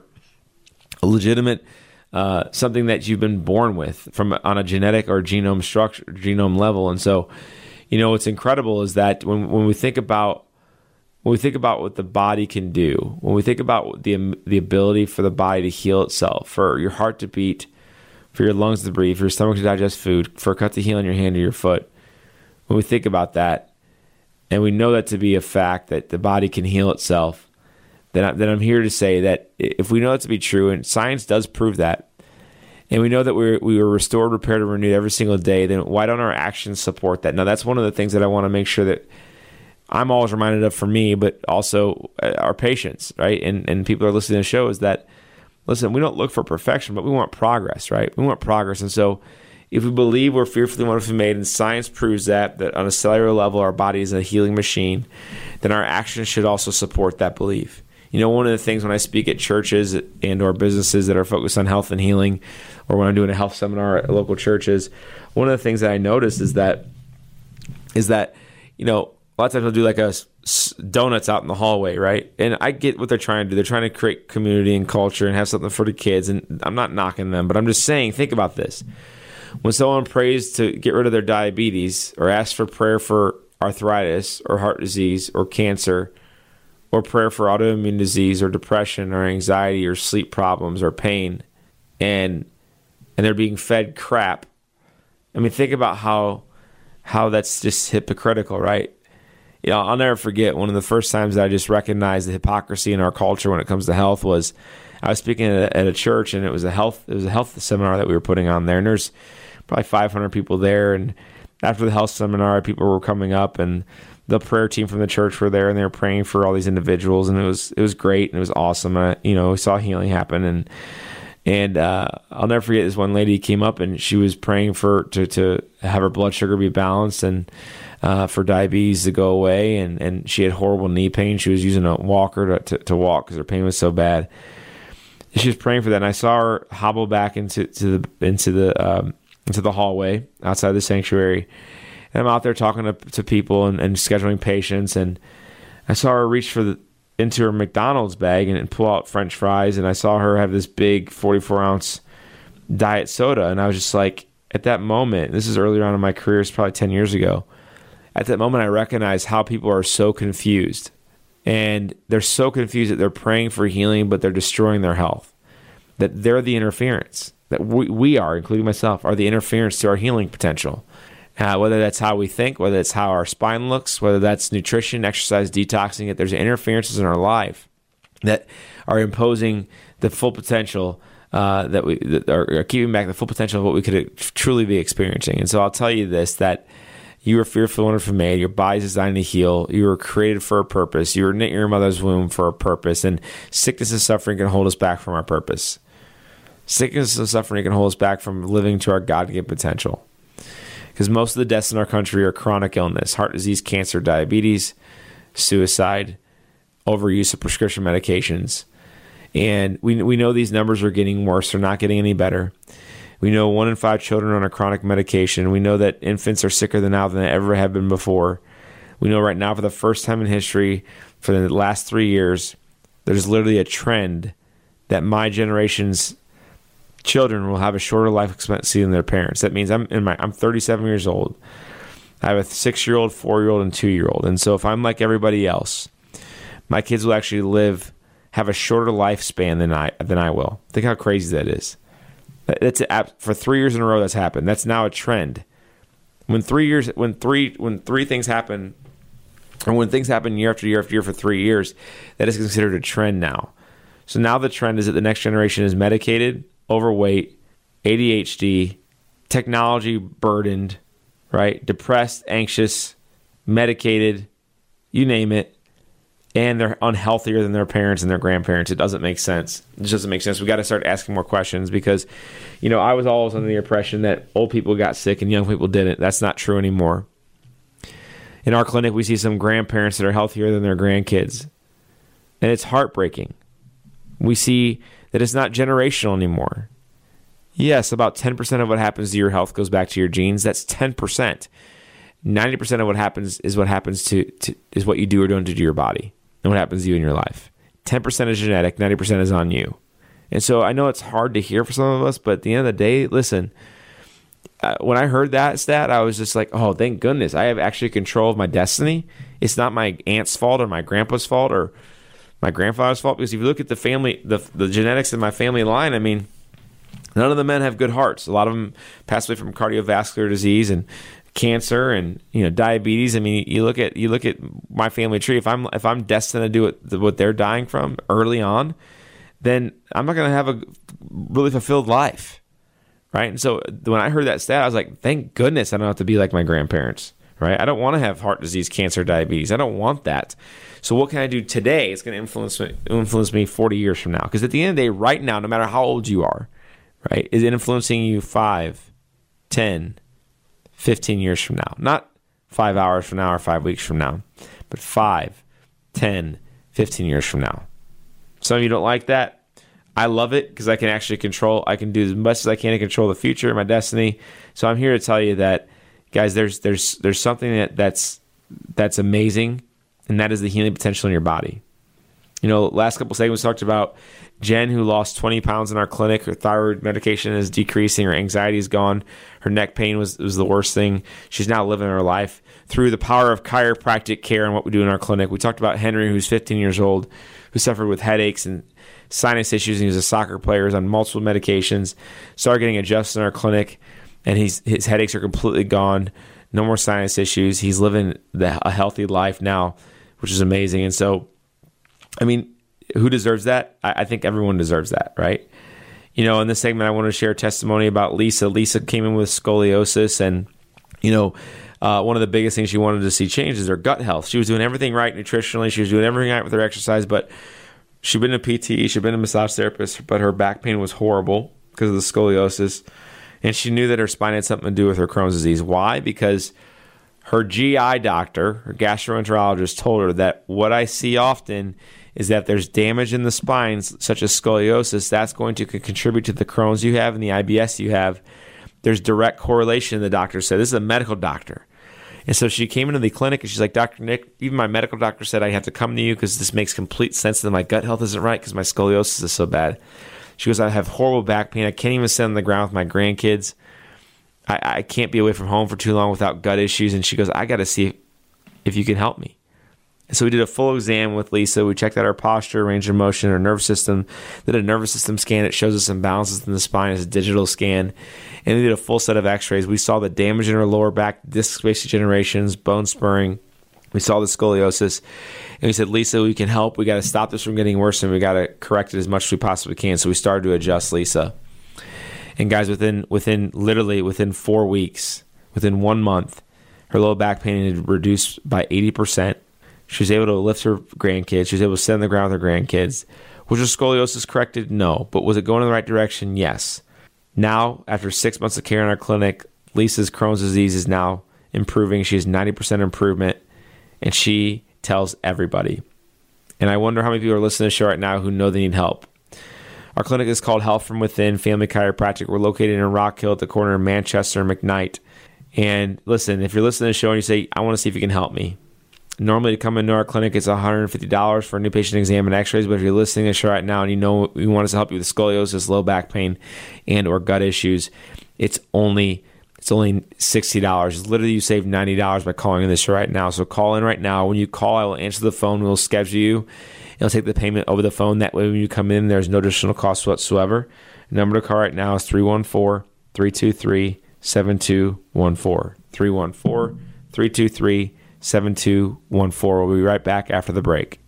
a legitimate something that you've been born with on a genetic or genome level. And so, what's incredible is that when we think about what the body can do, when we think about the ability for the body to heal itself, for your heart to beat, for your lungs to breathe, for your stomach to digest food, for a cut to heal in your hand or your foot, when we think about that, and we know that to be a fact, that the body can heal itself, then I'm here to say that if we know that to be true, and science does prove that, and we know that we were restored, repaired, and renewed every single day, then why don't our actions support that? Now, that's one of the things that I want to make sure that I'm always reminded of for me, but also our patients, right? And people are listening to the show, is that, listen, we don't look for perfection, but we want progress, right? We want progress. And so if we believe we're fearfully and wonderfully made, and science proves that on a cellular level our body is a healing machine, then our actions should also support that belief. One of the things when I speak at churches and or businesses that are focused on health and healing, or when I'm doing a health seminar at local churches, one of the things that I notice is that a lot of times I'll do like donuts out in the hallway, right? And I get what they're trying to do. They're trying to create community and culture and have something for the kids. And I'm not knocking them, but I'm just saying, think about this. When someone prays to get rid of their diabetes, or asks for prayer for arthritis or heart disease or cancer, or prayer for autoimmune disease or depression or anxiety or sleep problems or pain, and they're being fed crap, I mean, think about how that's just hypocritical, right? I'll never forget one of the first times that I just recognized the hypocrisy in our culture when it comes to health was I was speaking at a church, and it was a health seminar that we were putting on there, and there's probably 500 people there. And after the health seminar, people were coming up, and the prayer team from the church were there, and they were praying for all these individuals, and it was great, and it was awesome. We saw healing happen, and I'll never forget this one lady came up, and she was praying to have her blood sugar be balanced, and for diabetes to go away, and she had horrible knee pain. She was using a walker to walk because her pain was so bad. And she was praying for that, and I saw her hobble back into the hallway outside the sanctuary. And I'm out there talking to people and scheduling patients, and I saw her reach into her McDonald's bag and pull out French fries, and I saw her have this big 44-ounce diet soda, and I was just like, at that moment, this is earlier on in my career, it's probably 10 years ago, at that moment I recognized how people are so confused, and they're so confused that they're praying for healing, but they're destroying their health, that they're the interference, that we are, including myself, are the interference to our healing potential. Whether that's how we think, whether it's how our spine looks, whether that's nutrition, exercise, detoxing, that there's interferences in our life that are imposing the full potential that are keeping back the full potential of what we could truly be experiencing. And so I'll tell you this, that you were fearfully and wonderfully made. Your body's designed to heal. You were created for a purpose. You were knit in your mother's womb for a purpose. And sickness and suffering can hold us back from our purpose. Sickness and suffering can hold us back from living to our God-given potential. Because most of the deaths in our country are chronic illness, heart disease, cancer, diabetes, suicide, overuse of prescription medications. And we know these numbers are getting worse. They're not getting any better. We know 1 in 5 children are on a chronic medication. We know that infants are sicker now than they ever have been before. We know right now, for the first time in history, for the last 3 years, there's literally a trend that my generation's children will have a shorter life expectancy than their parents. That means I'm 37 years old. I have a 6-year-old, 4-year-old, and 2-year-old. And so if I'm like everybody else, my kids will actually have a shorter lifespan than I will. Think how crazy that is. That's for 3 years in a row that's happened. That's now a trend. When three things happen, or when things happen year after year after year for 3 years, that is considered a trend now. So now the trend is that the next generation is medicated, overweight, ADHD, technology burdened, right? Depressed, anxious, medicated, you name it. And they're unhealthier than their parents and their grandparents. It doesn't make sense. It just doesn't make sense. We got to start asking more questions because, I was always under the impression that old people got sick and young people didn't. That's not true anymore. In our clinic, we see some grandparents that are healthier than their grandkids. And it's heartbreaking. We see that it's not generational anymore. Yes, about 10% of what happens to your health goes back to your genes. That's 10%. 90% of what happens is what you do or don't do to your body and what happens to you in your life. 10% is genetic, 90% is on you. And so I know it's hard to hear for some of us, but at the end of the day, listen, when I heard that stat, I was just like, oh, thank goodness. I have actually control of my destiny. It's not my aunt's fault or my grandpa's fault or my grandfather's fault, because if you look at the family, the genetics in my family line, I mean, none of the men have good hearts. A lot of them pass away from cardiovascular disease and cancer and diabetes. I mean, you look at my family tree. If I'm destined to do what they're dying from early on, then I'm not going to have a really fulfilled life, right? And so when I heard that stat, I was like, thank goodness I don't have to be like my grandparents, right? I don't want to have heart disease, cancer, diabetes. I don't want that. So what can I do today? It's going to influence me 40 years from now. Because at the end of the day, right now, no matter how old you are, right, is it influencing you 5, 10, 15 years from now? Not 5 hours from now or 5 weeks from now, but 5, 10, 15 years from now. Some of you don't like that. I love it because I can actually I can do as much as I can to control the future, my destiny. So I'm here to tell you that, guys, there's something that's amazing, and that is the healing potential in your body. Last couple segments talked about Jen, who lost 20 pounds in our clinic. Her thyroid medication is decreasing. Her anxiety is gone. Her neck pain was the worst thing. She's now living her life through the power of chiropractic care and what we do in our clinic. We talked about Henry, who's 15 years old, who suffered with headaches and sinus issues. He was a soccer player. He was on multiple medications. Started getting adjusted in our clinic, and his headaches are completely gone. No more sinus issues. He's living a healthy life now, which is amazing. And so, who deserves that? I think everyone deserves that, right? In this segment, I want to share a testimony about Lisa. Lisa came in with scoliosis, and, one of the biggest things she wanted to see change is her gut health. She was doing everything right nutritionally. She was doing everything right with her exercise, but she'd been a PT, she'd been a massage therapist, but her back pain was horrible because of the scoliosis. And she knew that her spine had something to do with her Crohn's disease. Why? Because her GI doctor, her gastroenterologist, told her that what I see often is that there's damage in the spine, such as scoliosis, that's going to contribute to the Crohn's you have and the IBS you have. There's direct correlation, the doctor said. This is a medical doctor. And so she came into the clinic and she's like, Dr. Nick, even my medical doctor said I have to come to you because this makes complete sense that my gut health isn't right because my scoliosis is so bad. She goes, I have horrible back pain. I can't even sit on the ground with my grandkids. I can't be away from home for too long without gut issues. And she goes, I got to see if you can help me. So we did a full exam with Lisa. We checked out her posture, range of motion, her nervous system. Did a nervous system scan. It shows us imbalances in the spine. It's a digital scan. And we did a full set of x-rays. We saw the damage in her lower back, disc space degenerations, bone spurring. We saw the scoliosis. And we said, Lisa, we can help. We got to stop this from getting worse, and we got to correct it as much as we possibly can. So we started to adjust Lisa. And guys, within 4 weeks, within 1 month, her lower back pain had reduced by 80%. She was able to lift her grandkids. She was able to sit on the ground with her grandkids. Was her scoliosis corrected? No. But was it going in the right direction? Yes. Now, after 6 months of care in our clinic, Lisa's Crohn's disease is now improving. She has 90% improvement, and she tells everybody. And I wonder how many people are listening to the show right now who know they need help. Our clinic is called Health from Within Family Chiropractic. We're located in Rock Hill at the corner of Manchester and McKnight. And listen, if you're listening to the show and you say, I want to see if you can help me, normally to come into our clinic, it's $150 for a new patient exam and x-rays. But if you're listening to the show right now and you know we want us to help you with scoliosis, low back pain, and or gut issues, it's only $60. Literally, you save $90 by calling in this show right now. So call in right now. When you call, I will answer the phone. We'll schedule you. It'll take the payment over the phone. That way, when you come in, there's no additional cost whatsoever. The number to call right now is 314-323-7214. 314-323-7214. We'll be right back after the break.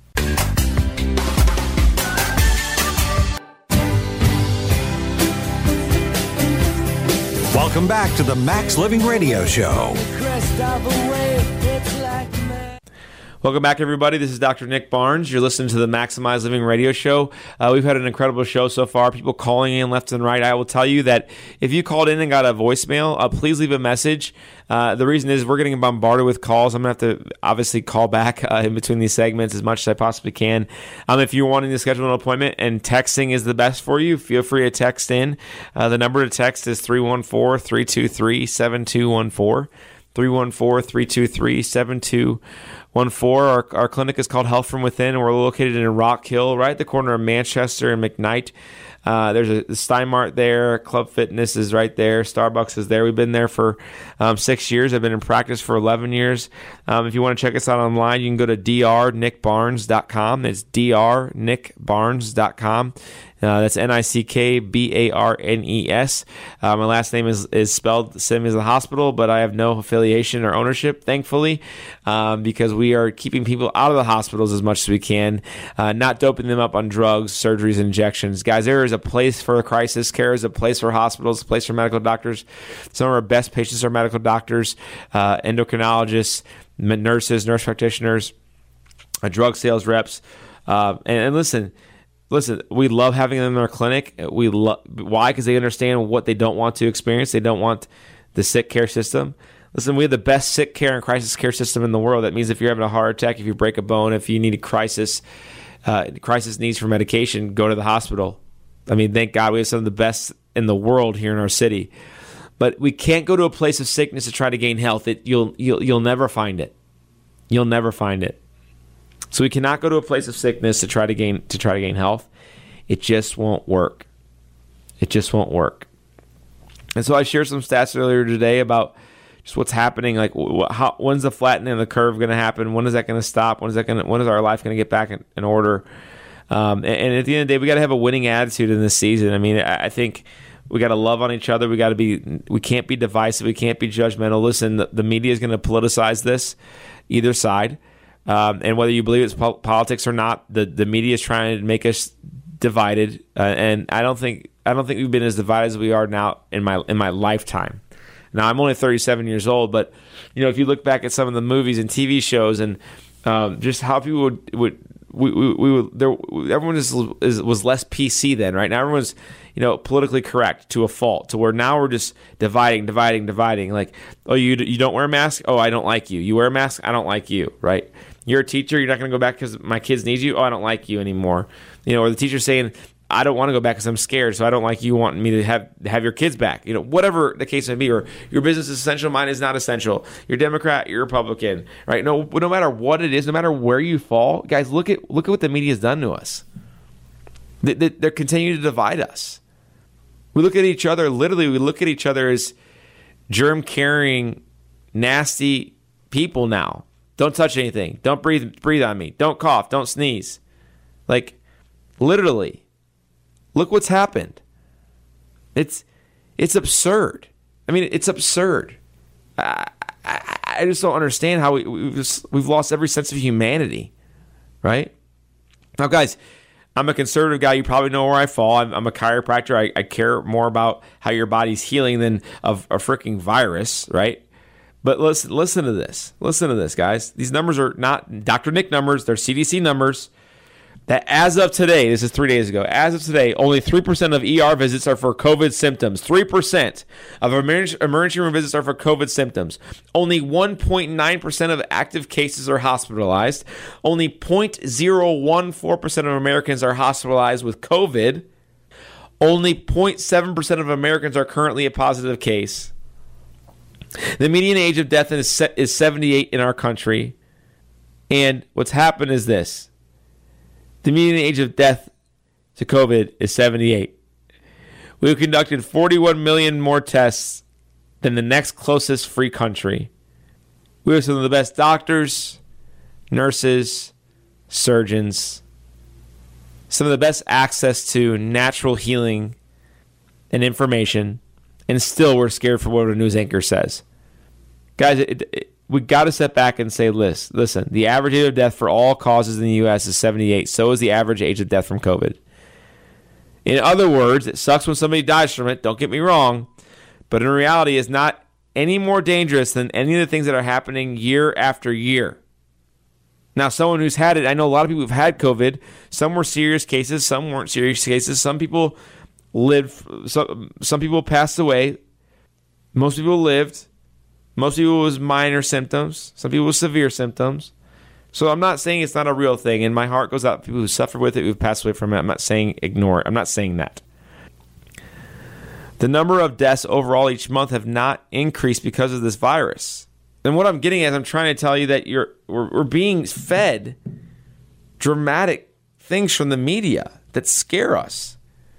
Welcome back to the Max Living Radio Show. Welcome back, everybody. This is Dr. Nick Barnes. You're listening to the Maximize Living Radio Show. We've had an incredible show so far. People calling in left and right. I will tell you that if you called in and got a voicemail, please leave a message. The reason is we're getting bombarded with calls. I'm going to have to obviously call back in between these segments as much as I possibly can. If you're wanting to schedule an appointment and texting is the best for you, feel free to text in. The number to text is 314-323-7214. 314-323-7214. Our clinic is called Health from Within, and we're located in Rock Hill, right at the corner of Manchester and McKnight. There's a Steinmart there. Club Fitness is right there. Starbucks is there. We've been there for 6 years. I've been in practice for 11 years. If you want to check us out online, you can go to drnickbarnes.com. It's drnickbarnes.com. That's NICKBARNES. My last name is spelled the same as the hospital, but I have no affiliation or ownership, thankfully, because we are keeping people out of the hospitals as much as we can, not doping them up on drugs, surgeries, injections. Guys, there is a place for crisis care, is a place for hospitals, a place for medical doctors. Some of our best patients are medical doctors, endocrinologists, nurses, nurse practitioners, drug sales reps. And listen, we love having them in our clinic. Why? Because they understand what they don't want to experience. They don't want the sick care system. Listen, we have the best sick care and crisis care system in the world. That means if you're having a heart attack, if you break a bone, if you need a crisis, crisis needs for medication, go to the hospital. I mean, thank God we have some of the best in the world here in our city. But we can't go to a place of sickness to try to gain health. You'll never find it. You'll never find it. So we cannot go to a place of sickness to try to gain health. It just won't work. It just won't work. And so I shared some stats earlier today about just what's happening. Like, when's the flattening of the curve going to happen? When is that going to stop? When is our life going to get back in order? And at the end of the day, we got to have a winning attitude in this season. I mean, I think we got to love on each other. We can't be divisive. We can't be judgmental. Listen, the media is going to politicize this, either side. And whether you believe it's politics or not, the media is trying to make us divided. And I don't think we've been as divided as we are now in my lifetime. Now, I'm only 37 years old, but if you look back at some of the movies and TV shows and just how people everyone was less PC then, right? Now everyone's politically correct to a fault, to where now we're just dividing. Like, oh, you don't wear a mask? Oh, I don't like you. You wear a mask? I don't like you, right? You're a teacher. You're not going to go back because my kids need you? Oh, I don't like you anymore. Or the teacher saying, I don't want to go back because I'm scared, so I don't like you wanting me to have your kids back. Whatever the case may be, or your business is essential, mine is not essential. You're Democrat, you're Republican, right? No matter what it is, no matter where you fall, guys, look at what the media has done to us. They're continuing to divide us. We look at each other, literally, we look at each other as germ-carrying, nasty people now. Don't touch anything. Don't breathe on me. Don't cough. Don't sneeze. Like, literally. Look what's happened. It's absurd. I mean, it's absurd. I just don't understand how we've lost every sense of humanity, right? Now, guys, I'm a conservative guy. You probably know where I fall. I'm a chiropractor. I care more about how your body's healing than of a freaking virus, right? But listen to this. Listen to this, guys. These numbers are not Dr. Nick numbers. They're CDC numbers. That as of today, this is 3 days ago, as of today, only 3% of ER visits are for COVID symptoms. 3% of emergency room visits are for COVID symptoms. Only 1.9% of active cases are hospitalized. Only 0.014% of Americans are hospitalized with COVID. Only 0.7% of Americans are currently a positive case. The median age of death is 78 in our country. And what's happened is this. The median age of death to COVID is 78. We've conducted 41 million more tests than the next closest free country. We have some of the best doctors, nurses, surgeons, some of the best access to natural healing and information, and still we're scared for what a news anchor says. Guys, we got to step back and say, listen, the average age of death for all causes in the U.S. is 78. So is the average age of death from COVID. In other words, it sucks when somebody dies from it, don't get me wrong, but in reality, it's not any more dangerous than any of the things that are happening year after year. Now, someone who's had it, I know a lot of people who've had COVID. Some were serious cases, some weren't serious cases. Some people lived, some people passed away. Most people lived. Most people was minor symptoms. Some people with severe symptoms. So I'm not saying it's not a real thing, and my heart goes out to people who suffer with it, who've passed away from it. I'm not saying ignore it. I'm not saying that. The number of deaths overall each month have not increased because of this virus. And what I'm getting at is I'm trying to tell you that we're being fed dramatic things from the media that scare us.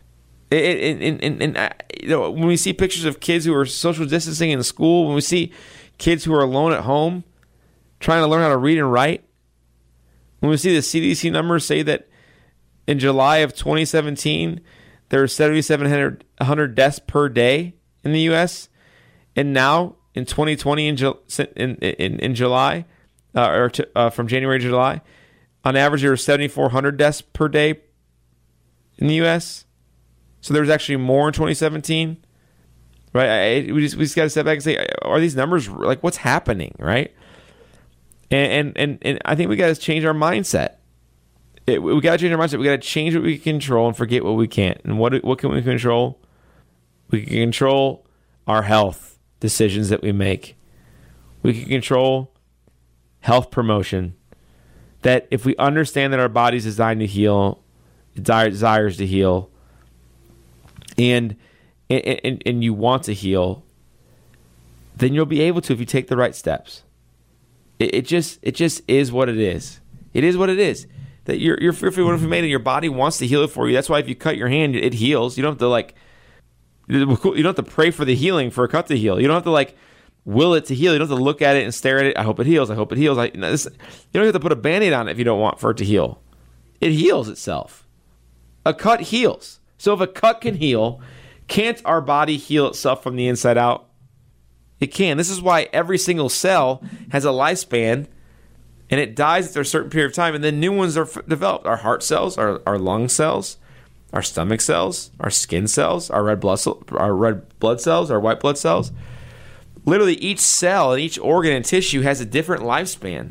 When we see pictures of kids who are social distancing in school, when we see kids who are alone at home trying to learn how to read and write, when we see the CDC numbers say that in July of 2017 there were 7,700 deaths per day in the U.S., and now in 2020 in July from January to July, on average there were 7,400 deaths per day in the U.S. So there was actually more in 2017, right? We just got to step back and say, are these numbers like what's happening, right? And I think we got to change our mindset. We got to change our mindset. We got to change what we can control and forget what we can't. And what can we control? We can control our health decisions that we make. We can control health promotion. that if we understand that our body's designed to heal, desires to heal, and you want to heal, then you'll be able to if you take the right steps. It just is what it is. It is what it is. That you're fearfully wonderfully made, and your body wants to heal it for you. That's why if you cut your hand, it heals. You don't have to you don't have to pray for the healing for a cut to heal. You don't have to will it to heal. You don't have to look at it and stare at it. I hope it heals. I hope it heals. You don't have to put a Band-Aid on it if you don't want for it to heal. It heals itself. A cut heals. So if a cut can heal, can't our body heal itself from the inside out? It can. This is why every single cell has a lifespan, and it dies after a certain period of time, and then new ones are developed. Our heart cells, our lung cells, our stomach cells, our skin cells, our red blood cells, our white blood cells. Literally each cell and each organ and tissue has a different lifespan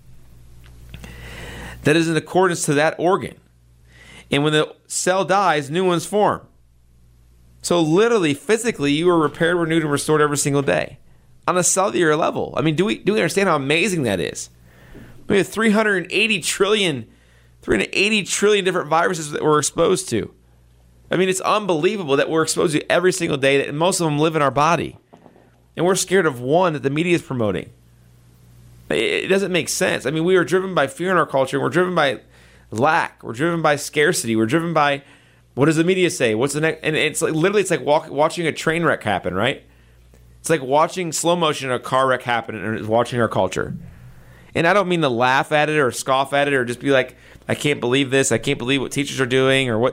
that is in accordance to that organ. And when the cell dies, new ones form. So literally, physically, you are repaired, renewed, and restored every single day on a cellular level. I mean, do we understand how amazing that is? We have 380 trillion different viruses that we're exposed to. I mean, it's unbelievable that we're exposed to every single day, that most of them live in our body. And we're scared of one that the media is promoting. It doesn't make sense. I mean, we are driven by fear in our culture. We're driven by lack. We're driven by scarcity. We're driven by, what does the media say? What's the next? And it's literally watching a train wreck happen, right? It's like watching slow motion a car wreck happen and watching our culture. And I don't mean to laugh at it or scoff at it or just be like, I can't believe this. I can't believe what teachers are doing, or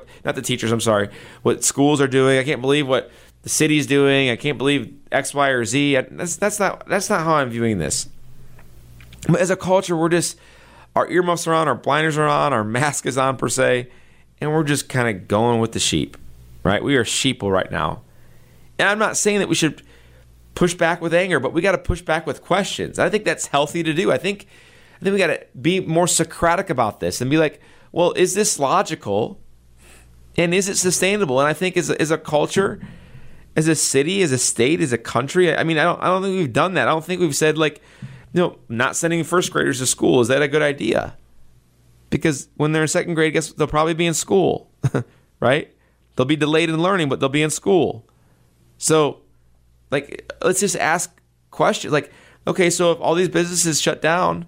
what schools are doing. I can't believe what the city's doing. I can't believe X, Y, or Z. That's not how I'm viewing this. But as a culture, we're just, our earmuffs are on, our blinders are on, our mask is on per se, and we're just kind of going with the sheep, right? We are sheeple right now. And I'm not saying that we should push back with anger, but we got to push back with questions. I think that's healthy to do. I think we got to be more Socratic about this and be like, well, is this logical? And is it sustainable? And I think as a culture, as a city, as a state, as a country, I mean, I don't think we've done that. I don't think we've said, not sending first graders to school, is that a good idea? Because when they're in second grade, guess they'll probably be in school, right? They'll be delayed in learning, but they'll be in school. So, let's just ask questions. Okay, so if all these businesses shut down,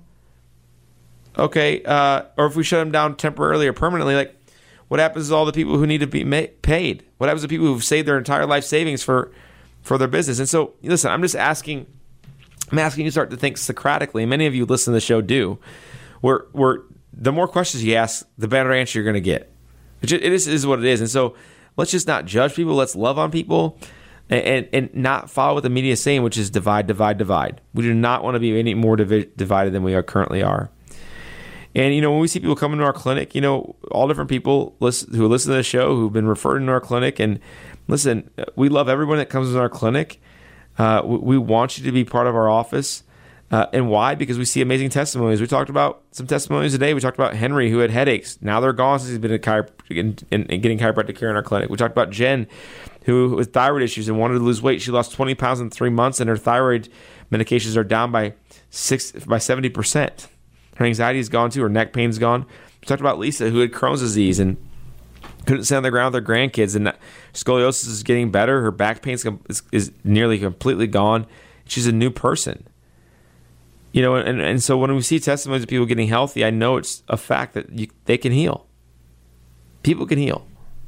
okay, or if we shut them down temporarily or permanently, what happens to all the people who need to be paid? What happens to people who've saved their entire life savings for their business? And so, listen, I'm asking you to start to think Socratically. Many of you listen to the show do. Where the more questions you ask, the better answer you're going to get. It is what it is. And so let's just not judge people. Let's love on people and not follow what the media is saying, which is divide, divide, divide. We do not want to be any more divided than we currently are. And, when we see people come into our clinic, all different people who listen to the show, who've been referred into our clinic. And listen, we love everyone that comes into our clinic. We want you to be part of our office. And why? Because we see amazing testimonies. We talked about some testimonies today. We talked about Henry, who had headaches. Now they're gone since he's been getting chiropractic care in our clinic. We talked about Jen, who with thyroid issues and wanted to lose weight. She lost 20 pounds in 3 months, and her thyroid medications are down by 70%. Her anxiety is gone too. Her neck pain's gone. We talked about Lisa, who had Crohn's disease and couldn't sit on the ground with her grandkids, and scoliosis is getting better. Her back pain is nearly completely gone. She's a new person. And so when we see testimonies of people getting healthy, I know it's a fact that they can heal. People can heal.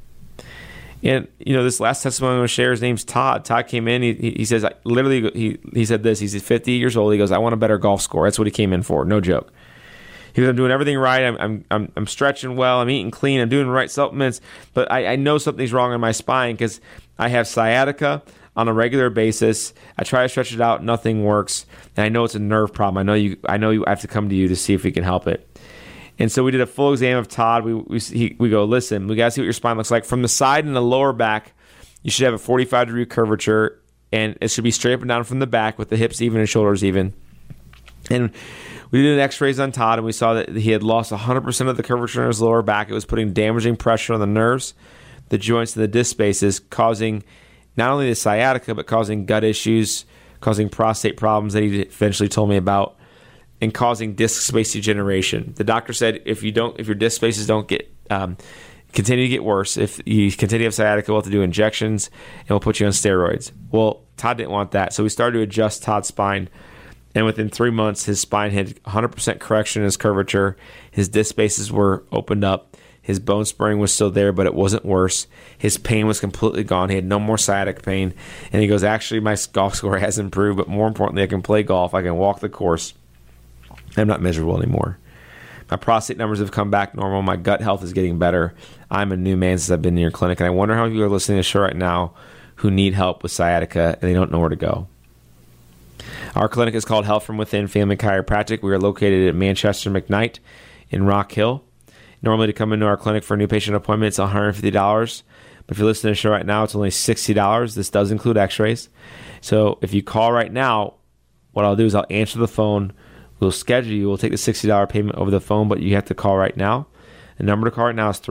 And, this last testimony I'm going to share, his name's Todd. Todd came in. He says, he said this. He's 50 years old. He goes, I want a better golf score. That's what he came in for. No joke. He goes, I'm doing everything right. I'm stretching well. I'm eating clean. I'm doing the right supplements. But I know something's wrong in my spine because I have sciatica on a regular basis. I try to stretch it out. Nothing works. And I know it's a nerve problem. I know you have to come to you to see if we can help it. And so we did a full exam of Todd. We go, listen, we got to see what your spine looks like. From the side and the lower back, you should have a 45-degree curvature, and it should be straight up and down from the back with the hips even and shoulders even. And we did x-rays on Todd, and we saw that he had lost 100% of the curvature in his lower back. It was putting damaging pressure on the nerves, the joints, and the disc spaces, causing not only the sciatica, but causing gut issues, causing prostate problems that he eventually told me about. and causing disc space degeneration. The doctor said if your disc spaces don't get continue to get worse, if you continue to have sciatica, we'll have to do injections and we'll put you on steroids. Well, Todd didn't want that, so we started to adjust Todd's spine. And within 3 months, his spine had 100% correction in his curvature. His disc spaces were opened up. His bone spurring was still there, but it wasn't worse. His pain was completely gone. He had no more sciatic pain. And he goes, actually, my golf score has improved, but more importantly, I can play golf. I can walk the course. I'm not miserable anymore. My prostate numbers have come back normal. My gut health is getting better. I'm a new man since I've been in your clinic. And I wonder how many people are listening to the show right now who need help with sciatica and they don't know where to go. Our clinic is called Health from Within Family Chiropractic. We are located at Manchester McKnight in Rock Hill. Normally, to come into our clinic for a new patient appointment, it's $150. But if you're listening to the show right now, it's only $60. This does include x-rays. So if you call right now, what I'll do is I'll answer the phone. We'll schedule you. We'll take the $60 payment over the phone, but you have to call right now. The number to call right now is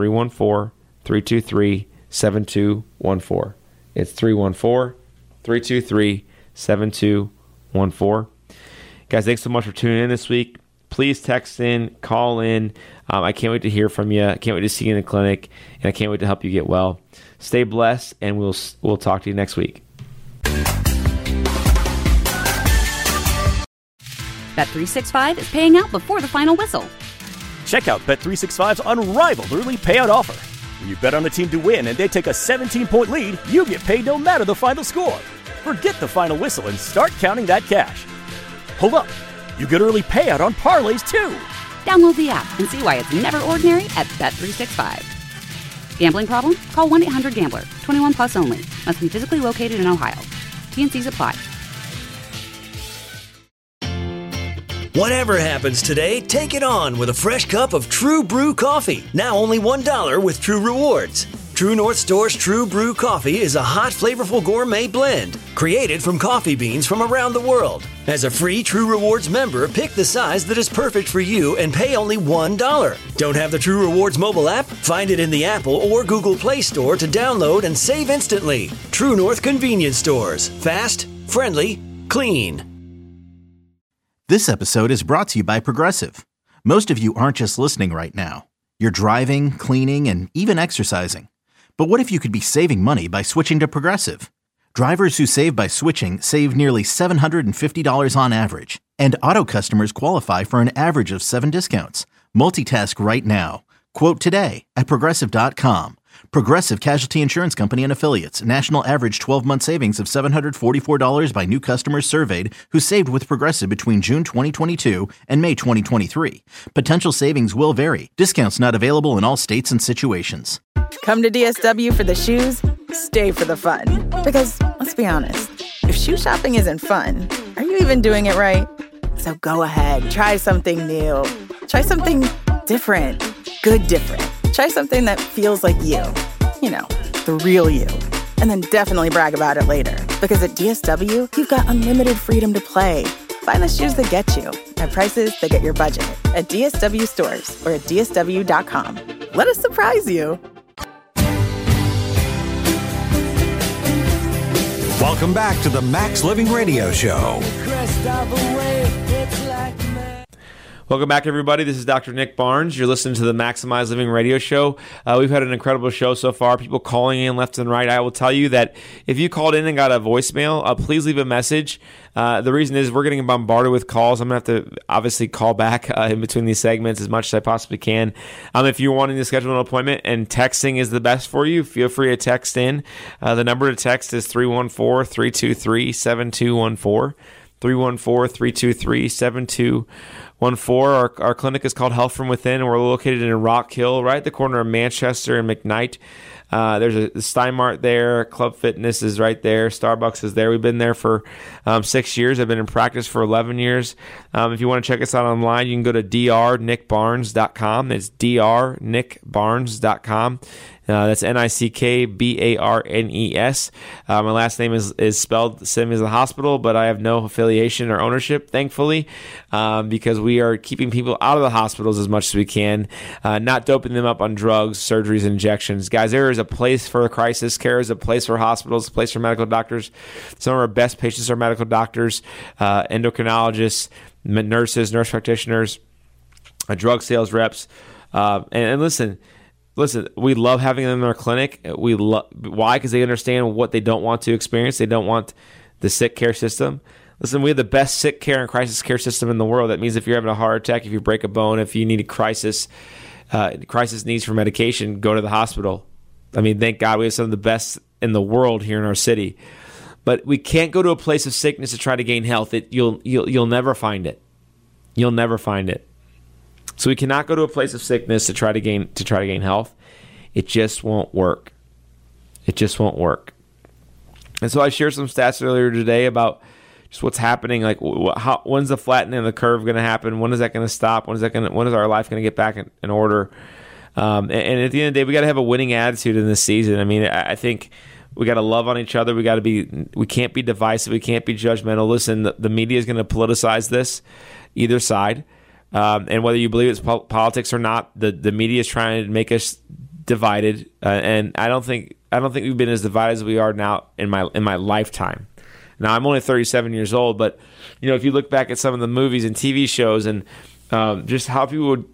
314-323-7214. It's 314-323-7214. Guys, thanks so much for tuning in this week. Please text in, call in. I can't wait to hear from you. I can't wait to see you in the clinic, and I can't wait to help you get well. Stay blessed, and we'll talk to you next week. Bet365 is paying out before the final whistle. Check out Bet365's unrivaled early payout offer. When you bet on a team to win and they take a 17-point lead, you get paid no matter the final score. Forget the final whistle and start counting that cash. Hold up. You get early payout on parlays, too. Download the app and see why it's never ordinary at Bet365. Gambling problem? Call 1-800-GAMBLER. 21 plus only. Must be physically located in Ohio. T&Cs apply. Whatever happens today, take it on with a fresh cup of True Brew coffee. Now only $1 with True Rewards. True North Store's True Brew coffee is a hot, flavorful gourmet blend created from coffee beans from around the world. As a free True Rewards member, pick the size that is perfect for you and pay only $1. Don't have the True Rewards mobile app? Find it in the Apple or Google Play Store to download and save instantly. True North Convenience Stores. Fast, friendly, clean. This episode is brought to you by Progressive. Most of you aren't just listening right now. You're driving, cleaning, and even exercising. But what if you could be saving money by switching to Progressive? Drivers who save by switching save nearly $750 on average. And auto customers qualify for an average of 7 discounts. Multitask right now. Quote today at Progressive.com. Progressive Casualty Insurance Company and Affiliates. National average 12-month savings of $744 by new customers surveyed who saved with Progressive between June 2022 and May 2023. Potential savings will vary. Discounts not available in all states and situations. Come to DSW for the shoes, stay for the fun. Because, let's be honest, if shoe shopping isn't fun, are you even doing it right? So go ahead, try something new. Try something different. Good different. Try something that feels like you. You know, the real you. And then definitely brag about it later. Because at DSW, you've got unlimited freedom to play. Find the shoes that get you at prices that get your budget at DSW stores or at DSW.com. Let us surprise you. Welcome back to the Max Living Radio Show. Welcome back, everybody. This is Dr. Nick Barnes. You're listening to the Maximize Living Radio Show. We've had an incredible show so far. People calling in left and right. I will tell you that if you called in and got a voicemail, please leave a message. The reason is we're getting bombarded with calls. I'm going to have to obviously call back in between these segments as much as I possibly can. If you're wanting to schedule an appointment and texting is the best for you, feel free to text in. The number to text is 314-323-7214. 314-323-7214. Our clinic is called Health from Within, and we're located in Rock Hill, right at the corner of Manchester and McKnight. There's a Steinmart there. Club Fitness is right there. Starbucks is there. We've been there for 6 years. I've been in practice for 11 years. If you want to check us out online, you can go to drnickbarnes.com. It's drnickbarnes.com. That's NICKBARNES. My last name is spelled the same as the hospital, but I have no affiliation or ownership, thankfully, because we are keeping people out of the hospitals as much as we can, not doping them up on drugs, surgeries, and injections. Guys, there is a place for crisis care, is a place for hospitals, a place for medical doctors. Some of our best patients are medical doctors, endocrinologists, nurses, nurse practitioners, drug sales reps. And listen, we love having them in our clinic. Why? Because they understand what they don't want to experience. They don't want the sick care system. Listen, we have the best sick care and crisis care system in the world. That means if you're having a heart attack, if you break a bone, if you need a crisis needs for medication, go to the hospital. I mean, thank God we have some of the best in the world here in our city. But we can't go to a place of sickness to try to gain health. You'll never find it. You'll never find it. So we cannot go to a place of sickness to try to gain health. It just won't work. It just won't work. And so I shared some stats earlier today about just what's happening. Like, when's the flattening of the curve going to happen? When is that going to stop? When is our life going to get back in order? And at the end of the day, we got to have a winning attitude in this season. I mean, I think we got to love on each other. We can't be divisive. We can't be judgmental. Listen, the media is going to politicize this, either side. And whether you believe it's politics or not, the media is trying to make us divided. And I don't think we've been as divided as we are now in my lifetime. Now, I'm only 37 years old, but if you look back at some of the movies and TV shows and just how people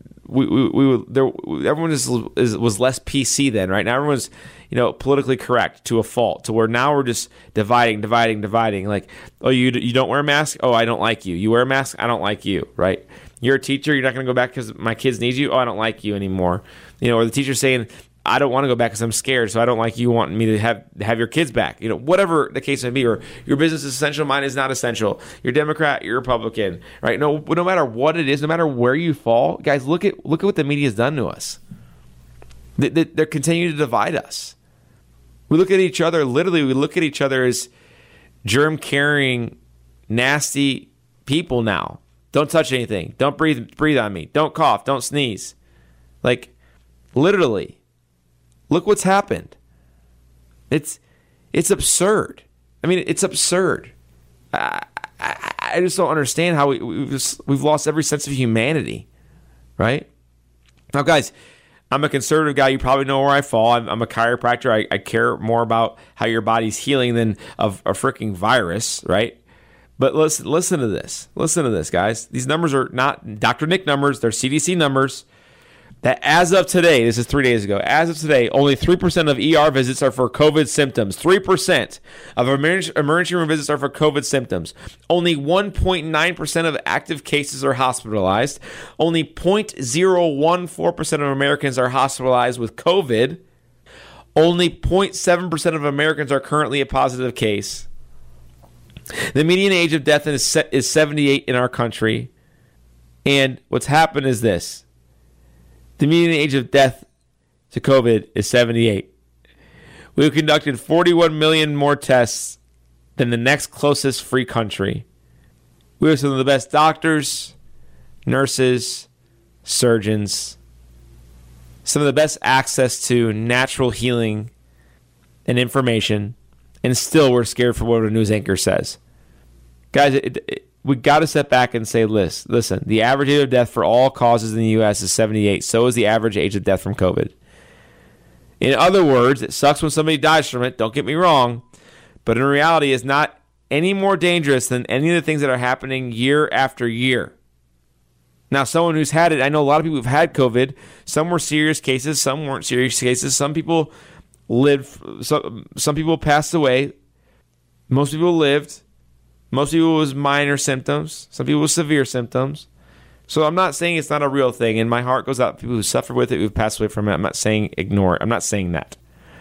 everyone was less PC then, right? Now everyone's politically correct to a fault, to where now we're just dividing. Like, oh, you don't wear a mask? Oh, I don't like you. You wear a mask? I don't like you, right? You're a teacher. You're not going to go back because my kids need you? Oh, I don't like you anymore. Or the teacher saying, I don't want to go back because I'm scared, so I don't like you wanting me to have your kids back. Whatever the case may be, or your business is essential, mine is not essential. You're Democrat, you're Republican, right? No matter what it is, no matter where you fall, guys, look at what the media has done to us. They're continuing to divide us. We look at each other, literally, we look at each other as germ-carrying, nasty people now. Don't touch anything. Don't breathe on me. Don't cough. Don't sneeze. Like, literally. Look what's happened. It's absurd. I mean, it's absurd. I just don't understand how we've lost every sense of humanity, right? Now, guys, I'm a conservative guy. You probably know where I fall. I'm a chiropractor. I care more about how your body's healing than of a freaking virus, right? But listen to this. Listen to this, guys. These numbers are not Dr. Nick numbers. They're CDC numbers. That as of today, this is 3 days ago, as of today, only 3% of ER visits are for COVID symptoms. 3% of emergency room visits are for COVID symptoms. Only 1.9% of active cases are hospitalized. Only 0.014% of Americans are hospitalized with COVID. Only 0.7% of Americans are currently a positive case. The median age of death is 78 in our country. And what's happened is this. The median age of death to COVID is 78. We've conducted 41 million more tests than the next closest free country. We have some of the best doctors, nurses, surgeons, some of the best access to natural healing and information, and still we're scared for what a news anchor says. Guys, we got to step back and say, listen, the average age of death for all causes in the U.S. is 78. So is the average age of death from COVID. In other words, it sucks when somebody dies from it. Don't get me wrong. But in reality, it's not any more dangerous than any of the things that are happening year after year. Now, someone who's had it, I know a lot of people who've had COVID. Some were serious cases. Some weren't serious cases. Some people lived. Some people passed away. Most people lived. Most people was minor symptoms. Some people with severe symptoms. So I'm not saying it's not a real thing, and my heart goes out to people who suffer with it, who've passed away from it. I'm not saying ignore it. I'm not saying that.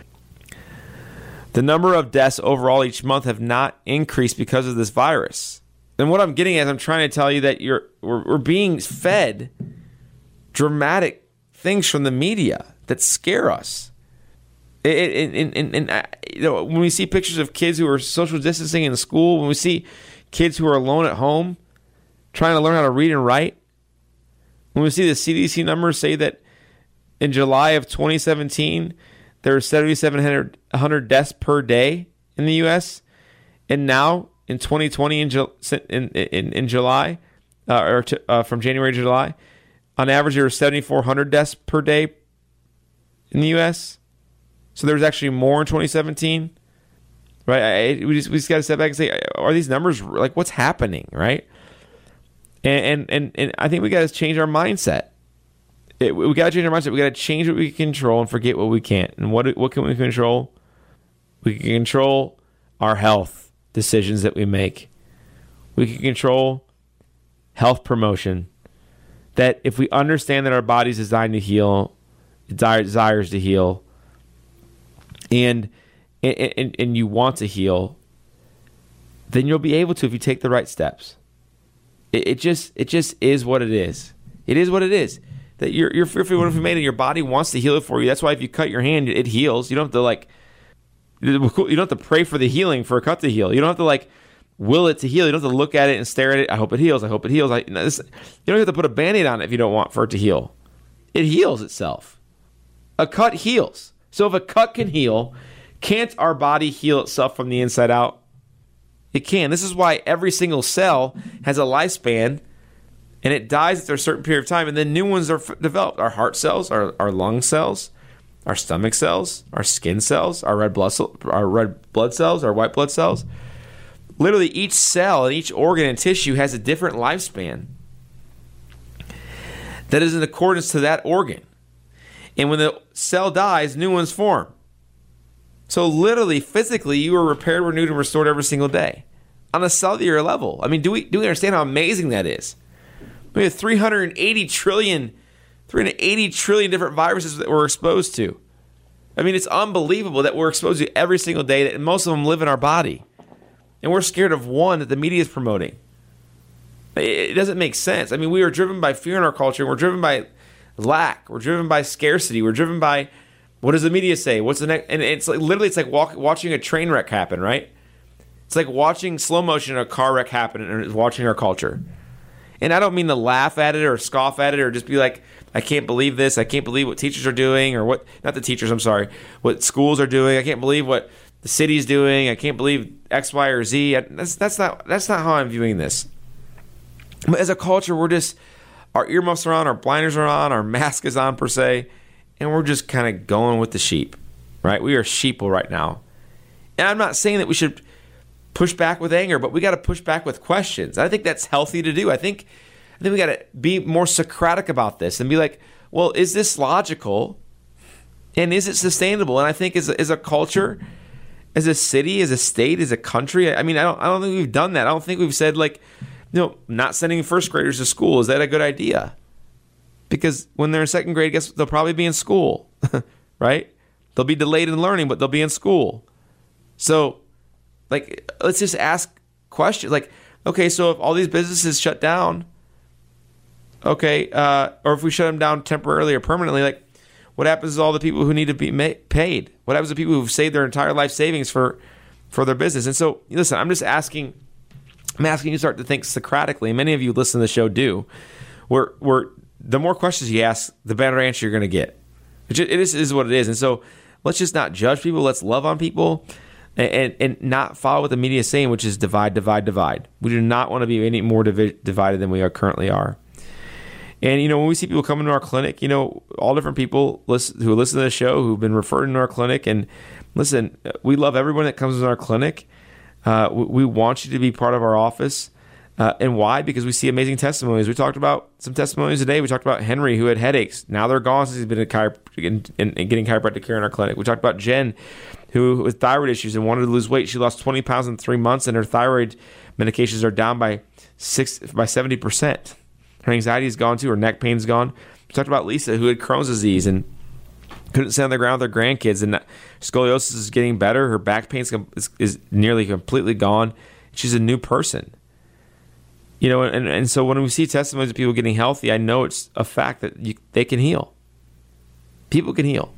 The number of deaths overall each month have not increased because of this virus. And what I'm getting at is I'm trying to tell you that we're being fed dramatic things from the media that scare us. When we see pictures of kids who are social distancing in school, when we see kids who are alone at home trying to learn how to read and write, when we see the CDC numbers say that in July of 2017 there were 7,700 deaths per day in the U.S., and now in 2020 in July from January to July, on average there were 7,400 deaths per day in the U.S. So there was actually more in 2017, right? We just got to step back and say, are these numbers, like, what's happening, right? And I think we got to change our mindset. We got to change our mindset. We got to change what we can control and forget what we can't. And what can we control? We can control our health decisions that we make. We can control health promotion. That if we understand that our body's designed to heal, desires to heal, and you want to heal, then you'll be able to if you take the right steps. It just is what it is. It is what it is. That you're fearfully wonderfully made, and your body wants to heal it for you. That's why if you cut your hand, it heals. You don't have to pray for the healing for a cut to heal. You don't have to will it to heal. You don't have to look at it and stare at it. I hope it heals. I hope it heals. You don't have to put a Band-Aid on it if you don't want for it to heal. It heals itself. A cut heals. So if a cut can heal, can't our body heal itself from the inside out? It can. This is why every single cell has a lifespan, and it dies after a certain period of time, and then new ones are developed. Our heart cells, our lung cells, our stomach cells, our skin cells, our red blood cells, our white blood cells. Literally each cell and each organ and tissue has a different lifespan that is in accordance to that organ. And when the cell dies, new ones form. So literally, physically, you are repaired, renewed, and restored every single day on a cellular level. I mean, do we understand how amazing that is? We have 380 trillion different viruses that we're exposed to. I mean, it's unbelievable that we're exposed to every single day, and most of them live in our body. And we're scared of one that the media is promoting. It doesn't make sense. I mean, we are driven by fear in our culture. We're driven by lack. We're driven by scarcity. We're driven by, what does the media say? What's the next? And it's like watching a train wreck happen, right? It's like watching slow motion a car wreck happen and watching our culture. And I don't mean to laugh at it or scoff at it or just be like, I can't believe this. I can't believe what teachers are doing or what schools are doing. I can't believe what the city's doing. I can't believe X, Y, or Z. That's not how I'm viewing this. But as a culture, we're just, our earmuffs are on, our blinders are on, our mask is on per se, and we're just kind of going with the sheep, right? We are sheeple right now. And I'm not saying that we should push back with anger, but we got to push back with questions. I think that's healthy to do. I think we got to be more Socratic about this and be like, well, is this logical? And is it sustainable? And I think as a culture, as a city, as a state, as a country, I mean, I don't think we've done that. I don't think we've said not sending first graders to school. Is that a good idea? Because when they're in second grade, guess they'll probably be in school, right? They'll be delayed in learning, but they'll be in school. So, let's just ask questions. Okay, so if all these businesses shut down, okay, or if we shut them down temporarily or permanently, what happens to all the people who need to be paid? What happens to people who've saved their entire life savings for their business? And so, listen, I'm asking you to start to think Socratically, and many of you listen to the show do, where the more questions you ask, the better answer you're going to get. It is what it is. And so let's just not judge people. Let's love on people and not follow what the media is saying, which is divide, divide, divide. We do not want to be any more divided than we currently are. And, when we see people come into our clinic, all different people who listen to the show, who've been referred into our clinic. And listen, we love everyone that comes into our clinic. We want you to be part of our office. And why? Because we see amazing testimonies. We talked about some testimonies today. We talked about Henry, who had headaches. Now they're gone since he's been getting chiropractic care in our clinic. We talked about Jen, who with thyroid issues and wanted to lose weight. She lost 20 pounds in 3 months, and her thyroid medications are down by 70%. Her anxiety is gone too. Her neck pain is gone. We talked about Lisa, who had Crohn's disease and couldn't sit on the ground with her grandkids, and scoliosis is getting better. Her back pain is nearly completely gone. She's a new person. And so when we see testimonies of people getting healthy, I know it's a fact that they can heal. People can heal.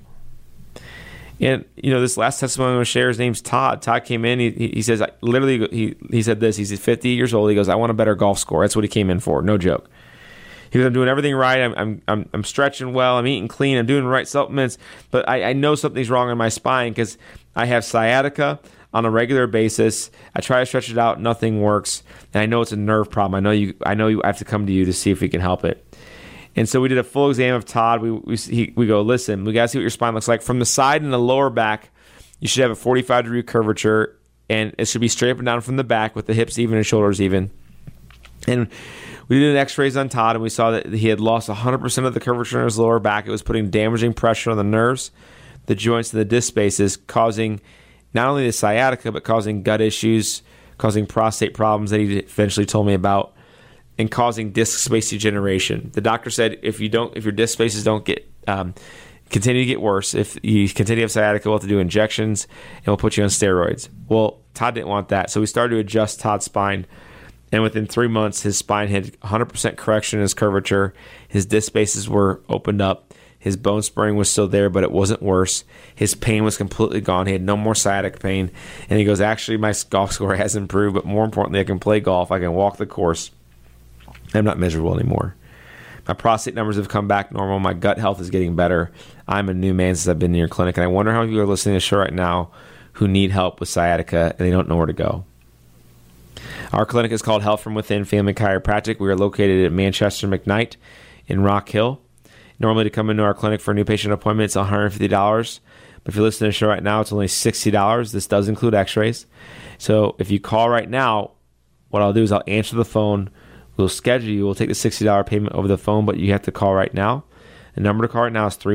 And, this last testimony I'm going to share, his name's Todd. Todd came in. He says, he said this. He's 50 years old. He goes, I want a better golf score. That's what he came in for. No joke. He goes, I'm doing everything right. I'm stretching well. I'm eating clean. I'm doing the right supplements. But I know something's wrong in my spine because I have sciatica on a regular basis. I try to stretch it out. Nothing works. And I know it's a nerve problem. I know you have to come to you to see if we can help it. And so we did a full exam of Todd. We go, listen, we got to see what your spine looks like. From the side and the lower back, you should have a 45-degree curvature, and it should be straight up and down from the back with the hips even and shoulders even. And We did x-rays on Todd, and we saw that he had lost 100% of the curvature in his lower back. It was putting damaging pressure on the nerves, the joints, and the disc spaces, causing not only the sciatica, but causing gut issues, causing prostate problems that he eventually told me about, and causing disc space degeneration. The doctor said if your disc spaces don't get continue to get worse, if you continue to have sciatica, we'll have to do injections and we'll put you on steroids. Well, Todd didn't want that, so we started to adjust Todd's spine, and within 3 months, his spine had 100% correction in his curvature. His disc spaces were opened up. His bone spring was still there, but it wasn't worse. His pain was completely gone. He had no more sciatic pain, and he goes, actually, my golf score has improved, but more importantly, I can play golf. I can walk the course. I'm not miserable anymore. My prostate numbers have come back normal. My gut health is getting better. I'm a new man since I've been in your clinic. And I wonder how you are listening to the show right now who need help with sciatica and they don't know where to go. Our clinic is called Health From Within Family Chiropractic. We are located at Manchester McKnight in Rock Hill. Normally to come into our clinic for a new patient appointment, it's $150. But if you're listening to the show right now, it's only $60. This does include x-rays. So if you call right now, what I'll do is I'll answer the phone. We'll schedule you. We'll take the $60 payment over the phone, but you have to call right now. The number to call right now is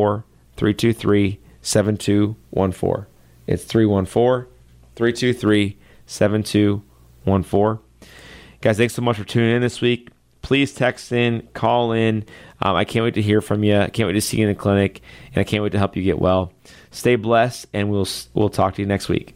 314-323-7214. It's 314-323-7214. Guys, thanks so much for tuning in this week. Please text in, call in. I can't wait to hear from you. I can't wait to see you in the clinic, and I can't wait to help you get well. Stay blessed, and we'll talk to you next week.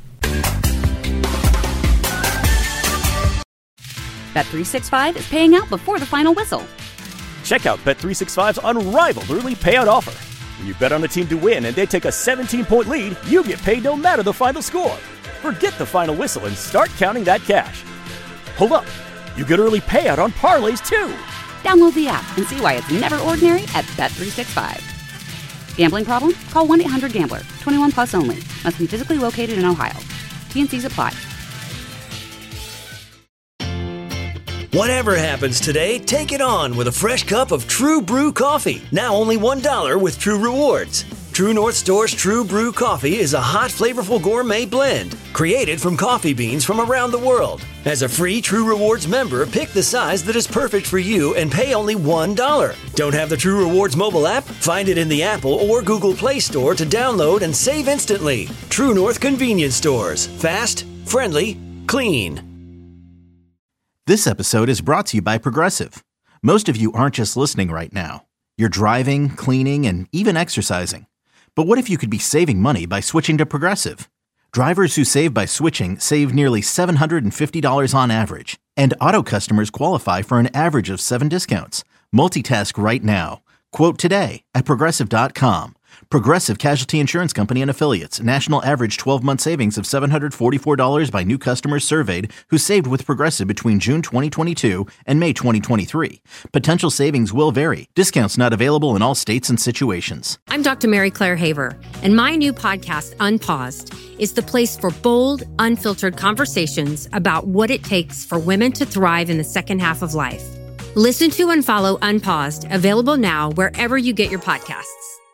Bet365 is paying out before the final whistle. Check out Bet365's unrivaled early payout offer. When you bet on a team to win and they take a 17-point lead, you get paid no matter the final score. Forget the final whistle and start counting that cash. Hold up. You get early payout on parlays, too. Download the app and see why it's never ordinary at Bet365. Gambling problem? Call 1-800-GAMBLER. 21 plus only. Must be physically located in Ohio. T&Cs apply. Whatever happens today, take it on with a fresh cup of True Brew coffee. Now only $1 with True Rewards. True North Store's True Brew coffee is a hot, flavorful gourmet blend created from coffee beans from around the world. As a free True Rewards member, pick the size that is perfect for you and pay only $1. Don't have the True Rewards mobile app? Find it in the Apple or Google Play Store to download and save instantly. True North Convenience Stores. Fast, friendly, clean. This episode is brought to you by Progressive. Most of you aren't just listening right now. You're driving, cleaning, and even exercising. But what if you could be saving money by switching to Progressive? Drivers who save by switching save nearly $750 on average. And auto customers qualify for an average of 7 discounts. Multitask right now. Quote today at Progressive.com. Progressive Casualty Insurance Company and Affiliates. National average 12-month savings of $744 by new customers surveyed who saved with Progressive between June 2022 and May 2023. Potential savings will vary. Discounts not available in all states and situations. I'm Dr. Mary Claire Haver, and my new podcast, Unpaused, is the place for bold, unfiltered conversations about what it takes for women to thrive in the second half of life. Listen to and follow Unpaused, available now wherever you get your podcasts.